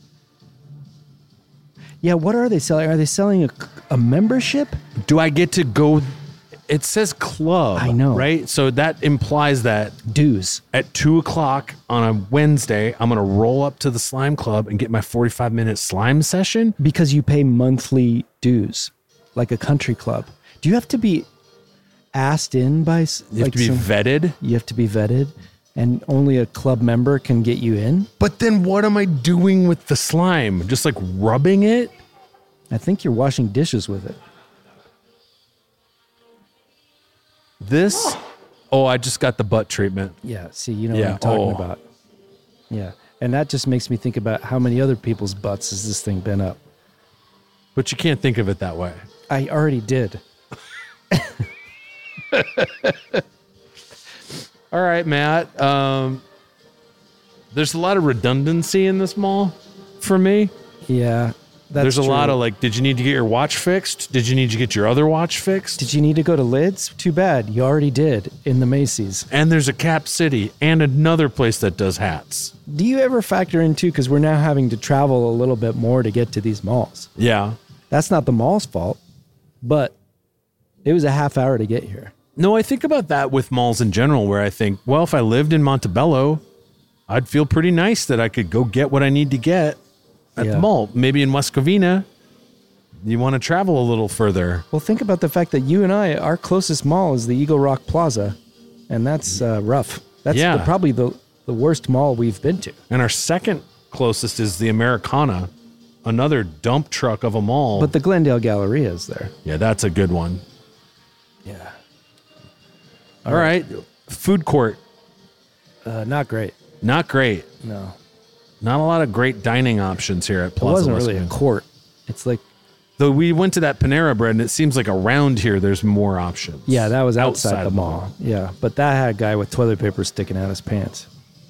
Yeah, what are they selling? Are they selling a membership? Do I get to go? It says club. I know. Right? So that implies that dues. At 2:00 on a Wednesday, I'm going to roll up to the slime club and get my 45-minute slime session? Because you pay monthly dues, like a country club. Do you have to be asked in by... You have to be vetted? You have to be vetted, and only a club member can get you in? But then what am I doing with the slime? Just like rubbing it? I think you're washing dishes with it. This? Oh, I just got the butt treatment. Yeah, see, you know what I'm talking about. Yeah, and that just makes me think about how many other people's butts has this thing been up. But you can't think of it that way. I already did. All right, Matt. There's a lot of redundancy in this mall for me. Yeah. There's a true. lot of like, did you need to get your watch fixed? Did you need to get your other watch fixed? Did you need to go to Lids? Too bad. You already did in the Macy's. And there's a Cap City and another place that does hats. Do you ever factor in, too, because we're now having to travel a little bit more to get to these malls? Yeah. That's not the mall's fault, but it was a half hour to get here. No, I think about that with malls in general, where I think, well, if I lived in Montebello, I'd feel pretty nice that I could go get what I need to get at the mall. Maybe in West Covina, you want to travel a little further. Well, think about the fact that you and I, our closest mall is the Eagle Rock Plaza, and that's rough. That's probably the worst mall we've been to. And our second closest is the Americana, another dump truck of a mall. But the Glendale Galleria is there. Yeah, that's a good one. Yeah. All right. Food court. Not great. Not great. No. Not a lot of great dining options here at Plaza. It wasn't West really a Covina. court. It's like... Though we went to that Panera Bread, and it seems like around here there's more options. Yeah, that was outside the mall. Yeah, but that had a guy with toilet paper sticking out his pants.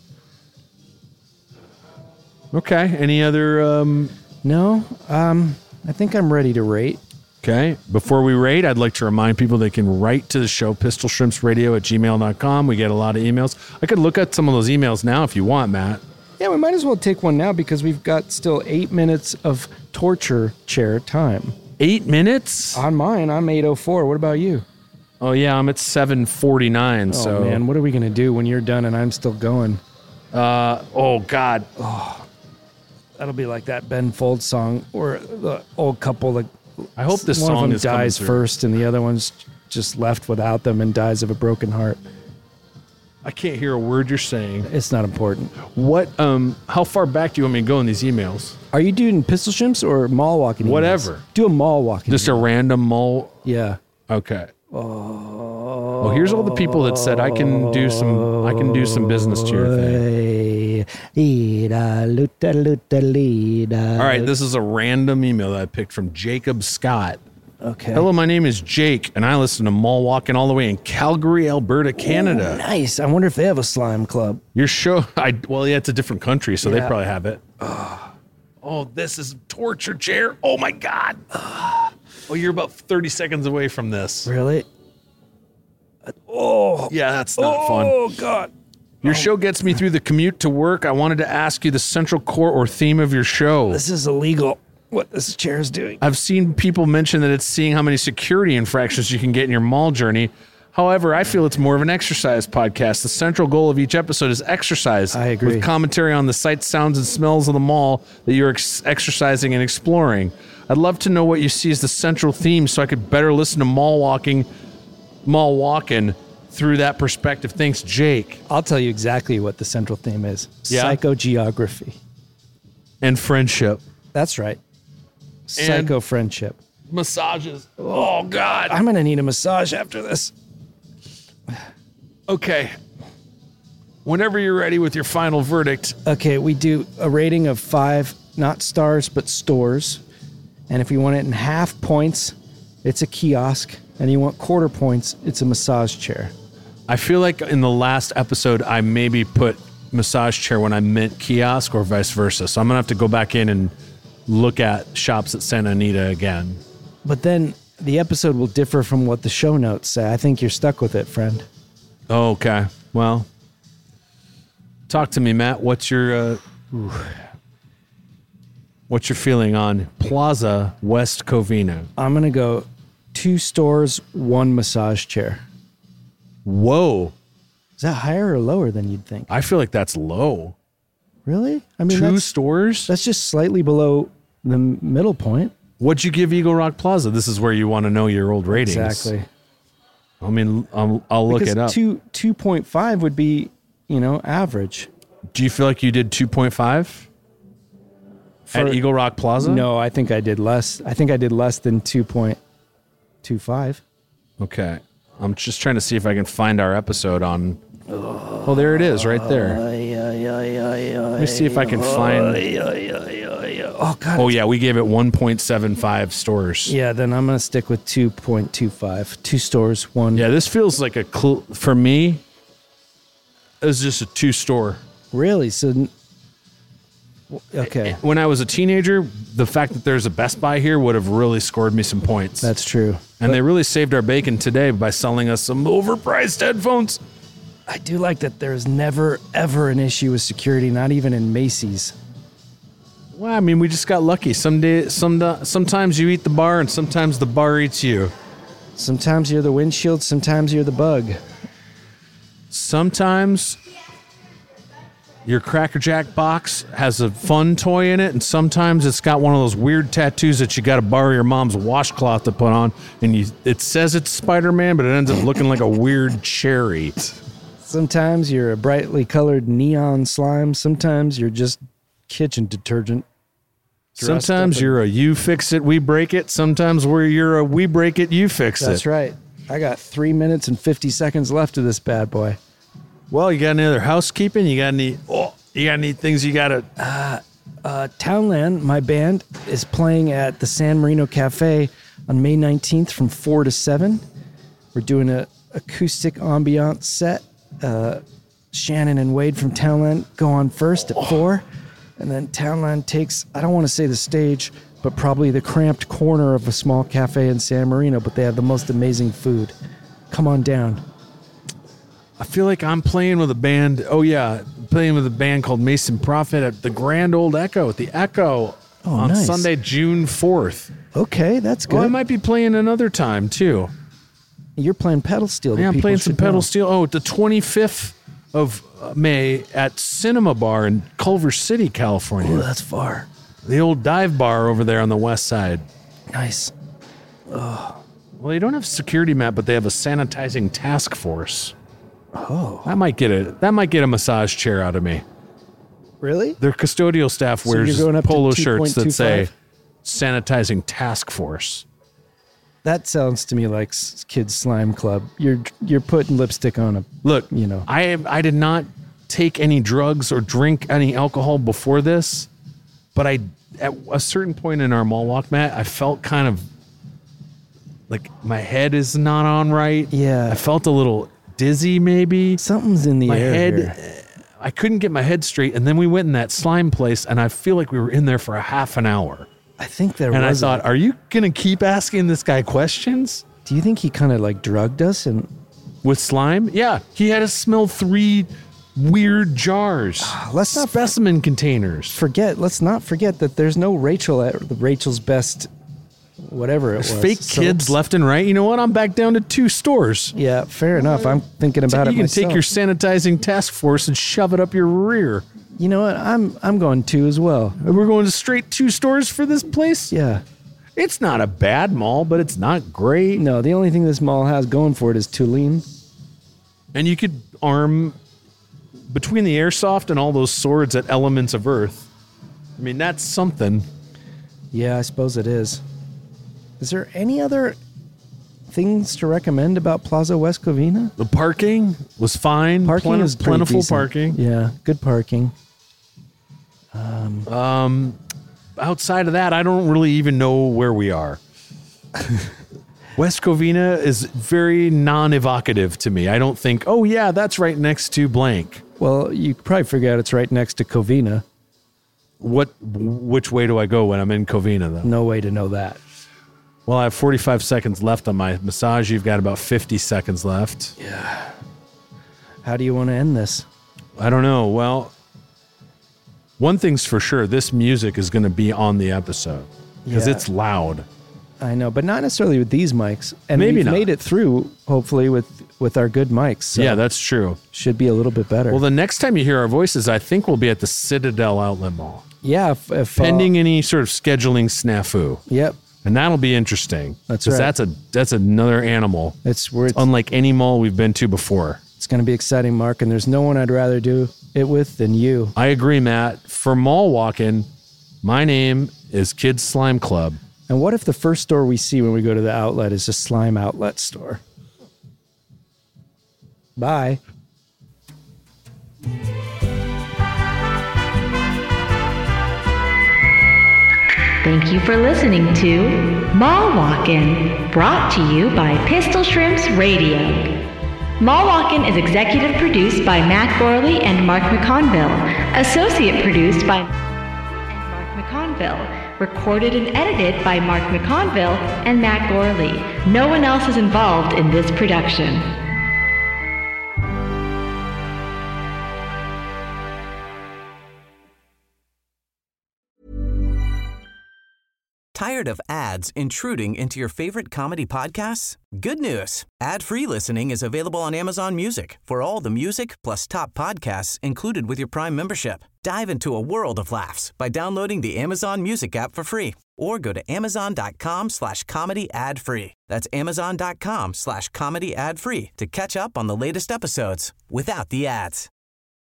Okay. Any other... No. I think I'm ready to rate. Okay. Before we rate, I'd like to remind people they can write to the show, pistolshrimpsradio@gmail.com. We get a lot of emails. I could look at some of those emails now if you want, Matt. Yeah, we might as well take one now because we've got still 8 minutes of torture chair time. 8 minutes? On mine, I'm 8:04. What about you? Oh, yeah, I'm at 7:49. Oh, so, man, what are we going to do when you're done and I'm still going? Oh, God. Oh, that'll be like that Ben Folds song or the old couple that... I hope this one song of them is coming dies through. first and the other one's just left without them and dies of a broken heart. I can't hear a word you're saying. It's not important. What? How far back do you want me to go in these emails? Are you doing pistol shrimps or mall walking? Whatever. Emails? Do a mall walking. Just a random mall? Yeah. Okay. Oh, here's all the people that said I can do some business to your thing. All right, this is a random email that I picked from Jacob Scott. Okay. Hello, my name is Jake, and I listen to Mall Walking all the way in Calgary, Alberta, Canada. Ooh, nice. I wonder if they have a slime club. Your show, well, yeah, it's a different country, so they Yeah. probably have it. Oh, this is torture chair. Oh, my God. Oh, you're about 30 seconds away from this. Really? Oh. Yeah, that's not fun. Oh, God. Your show gets me through the commute to work. I wanted to ask you the central core or theme of your show. This is illegal, what this chair is doing. I've seen people mention that it's seeing how many security infractions you can get in your mall journey. However, I feel it's more of an exercise podcast. The central goal of each episode is exercise. I agree. With commentary on the sights, sounds, and smells of the mall that you're exercising and exploring. I'd love to know what you see as the central theme so I could better listen to mall walking through that perspective. Thanks, Jake. I'll tell you exactly what the central theme is. Yeah? Psychogeography. And friendship. That's right. Psycho-friendship. Massages. Oh, God. I'm going to need a massage after this. Okay. Whenever you're ready with your final verdict. Okay, we do a rating of 5, not stars, but stores. And if you want it in half points, it's a kiosk. And you want quarter points, it's a massage chair. I feel like in the last episode, I maybe put massage chair when I meant kiosk or vice versa. So I'm going to have to go back in and look at shops at Santa Anita again. But then the episode will differ from what the show notes say. I think you're stuck with it, friend. Oh, okay. Well, talk to me, Matt. What's your feeling on Plaza West Covina? I'm going to go 2 stores, 1 massage chair. Whoa. Is that higher or lower than you'd think? I feel like that's low. Really? I mean, 2 stores? That's just slightly below the middle point. What'd you give Eagle Rock Plaza? This is where you want to know your old ratings. Exactly. I mean, I'll look it up. 2.5 would be, average. Do you feel like you did 2.5 at Eagle Rock Plaza? No, I think I did less. I think I did less than 2.25. Okay. I'm just trying to see if I can find our episode on... Oh, there it is, right there. Let me see if I can find... Oh, God. Oh, yeah, we gave it 1.75 stores. Yeah, then I'm going to stick with 2.25. 2 stores, 1. Yeah, this feels like for me, it was just a 2 store. Really? So Okay. When I was a teenager, the fact that there's a Best Buy here would have really scored me some points. That's true. And they really saved our bacon today by selling us some overpriced headphones. I do like that there's never, ever an issue with security, not even in Macy's. Well, I mean, we just got lucky. Sometimes you eat the bar, and sometimes the bar eats you. Sometimes you're the windshield, sometimes you're the bug. Sometimes your Cracker Jack box has a fun toy in it, and sometimes it's got one of those weird tattoos that you got to borrow your mom's washcloth to put on, and it says it's Spider-Man, but it ends up looking like a weird cherry. Sometimes you're a brightly colored neon slime. Sometimes you're just kitchen detergent. Sometimes you're a you fix it, we break it. Sometimes you're a we break it, you fix it. That's right. I got 3 minutes and 50 seconds left of this bad boy. Well, you got any other housekeeping? You got any things you got to... Townland, my band, is playing at the San Marino Cafe on May 19th from 4 to 7. We're doing an acoustic ambiance set. Shannon and Wade from Townland go on first at 4. And then Townland takes, I don't want to say the stage, but probably the cramped corner of a small cafe in San Marino, but they have the most amazing food. Come on down. I feel like I'm playing with a band. Oh, yeah. Playing with a band called Mason Prophet at the Grand Old Echo, at the Echo on nice. Sunday, June 4th. Okay, that's good. Well, I might be playing another time, too. You're playing pedal steel. Yeah, I'm playing some pedal steel. Oh, the 25th of May at Cinema Bar in Culver City, California. Oh, that's far. The old dive bar over there on the west side. Nice. Well, they don't have security map, but they have a sanitizing task force. Oh. That might get a massage chair out of me. Really? Their custodial staff wears you're going up polo to shirts that 2.25? say sanitizing task force. That sounds to me like Kids Slime Club. You're putting lipstick on a... Look, you know. I did not take any drugs or drink any alcohol before this, but at a certain point in our mall walk, Matt, I felt kind of like my head is not on right. Yeah. I felt a little dizzy maybe. Something's in the air here. I couldn't get my head straight, and then we went in that slime place, and I feel like we were in there for a half an hour. I think there and was. And I thought, are you going to keep asking this guy questions? Do you think he kind of like drugged us and with slime? Yeah, he had us smell 3 weird jars. Let's not specimen containers. Let's not forget that there's no Rachel at Rachel's Best, whatever it was. Fake kids left and right. You know what? I'm back down to 2 stores. Yeah, fair enough. I'm thinking about it myself. You can myself. take your sanitizing task force and shove it up your rear. You know what? I'm going 2 as well. We're going to straight 2 stores for this place? Yeah. It's not a bad mall, but it's not great. No, the only thing this mall has going for it is Tulane. And you could arm between the airsoft and all those swords at Elements of Earth. I mean, that's something. Yeah, I suppose it is. Is there any other things to recommend about Plaza West Covina? The parking was fine. Parking is plentiful decent. parking. Yeah, good parking. Outside of that, I don't really even know where we are. West Covina is very non-evocative to me. I don't think, oh yeah, that's right next to blank. Well, you could probably figure out it's right next to Covina. Which way do I go when I'm in Covina, though? No way to know that. Well, I have 45 seconds left on my massage. You've got about 50 seconds left. Yeah. How do you want to end this? I don't know. Well, one thing's for sure. This music is going to be on the episode because it's loud. I know, but not necessarily with these mics. And maybe we've not. made it through, hopefully, with our good mics. So yeah, that's true. Should be a little bit better. Well, the next time you hear our voices, I think we'll be at the Citadel Outlet Mall. Yeah. If pending any sort of scheduling snafu. Yep. And that'll be interesting. That's right. That's another animal. It's unlike any mall we've been to before. It's going to be exciting, Mark, and there's no one I'd rather do it with than you. I agree, Matt. For mall walking, my name is Kids Slime Club. And what if the first store we see when we go to the outlet is a slime outlet store? Bye. Thank you for listening to Mall Walkin', brought to you by Pistol Shrimps Radio. Mall Walkin' is executive produced by Matt Gorley and Mark McConville, associate produced by McConville. Recorded and edited by Mark McConville and Matt Gorley. No one else is involved in this production. Tired of ads intruding into your favorite comedy podcasts? Good news. Ad-free listening is available on Amazon Music for all the music plus top podcasts included with your Prime membership. Dive into a world of laughs by downloading the Amazon Music app for free or go to amazon.com/comedy ad-free. That's amazon.com/comedy ad-free to catch up on the latest episodes without the ads.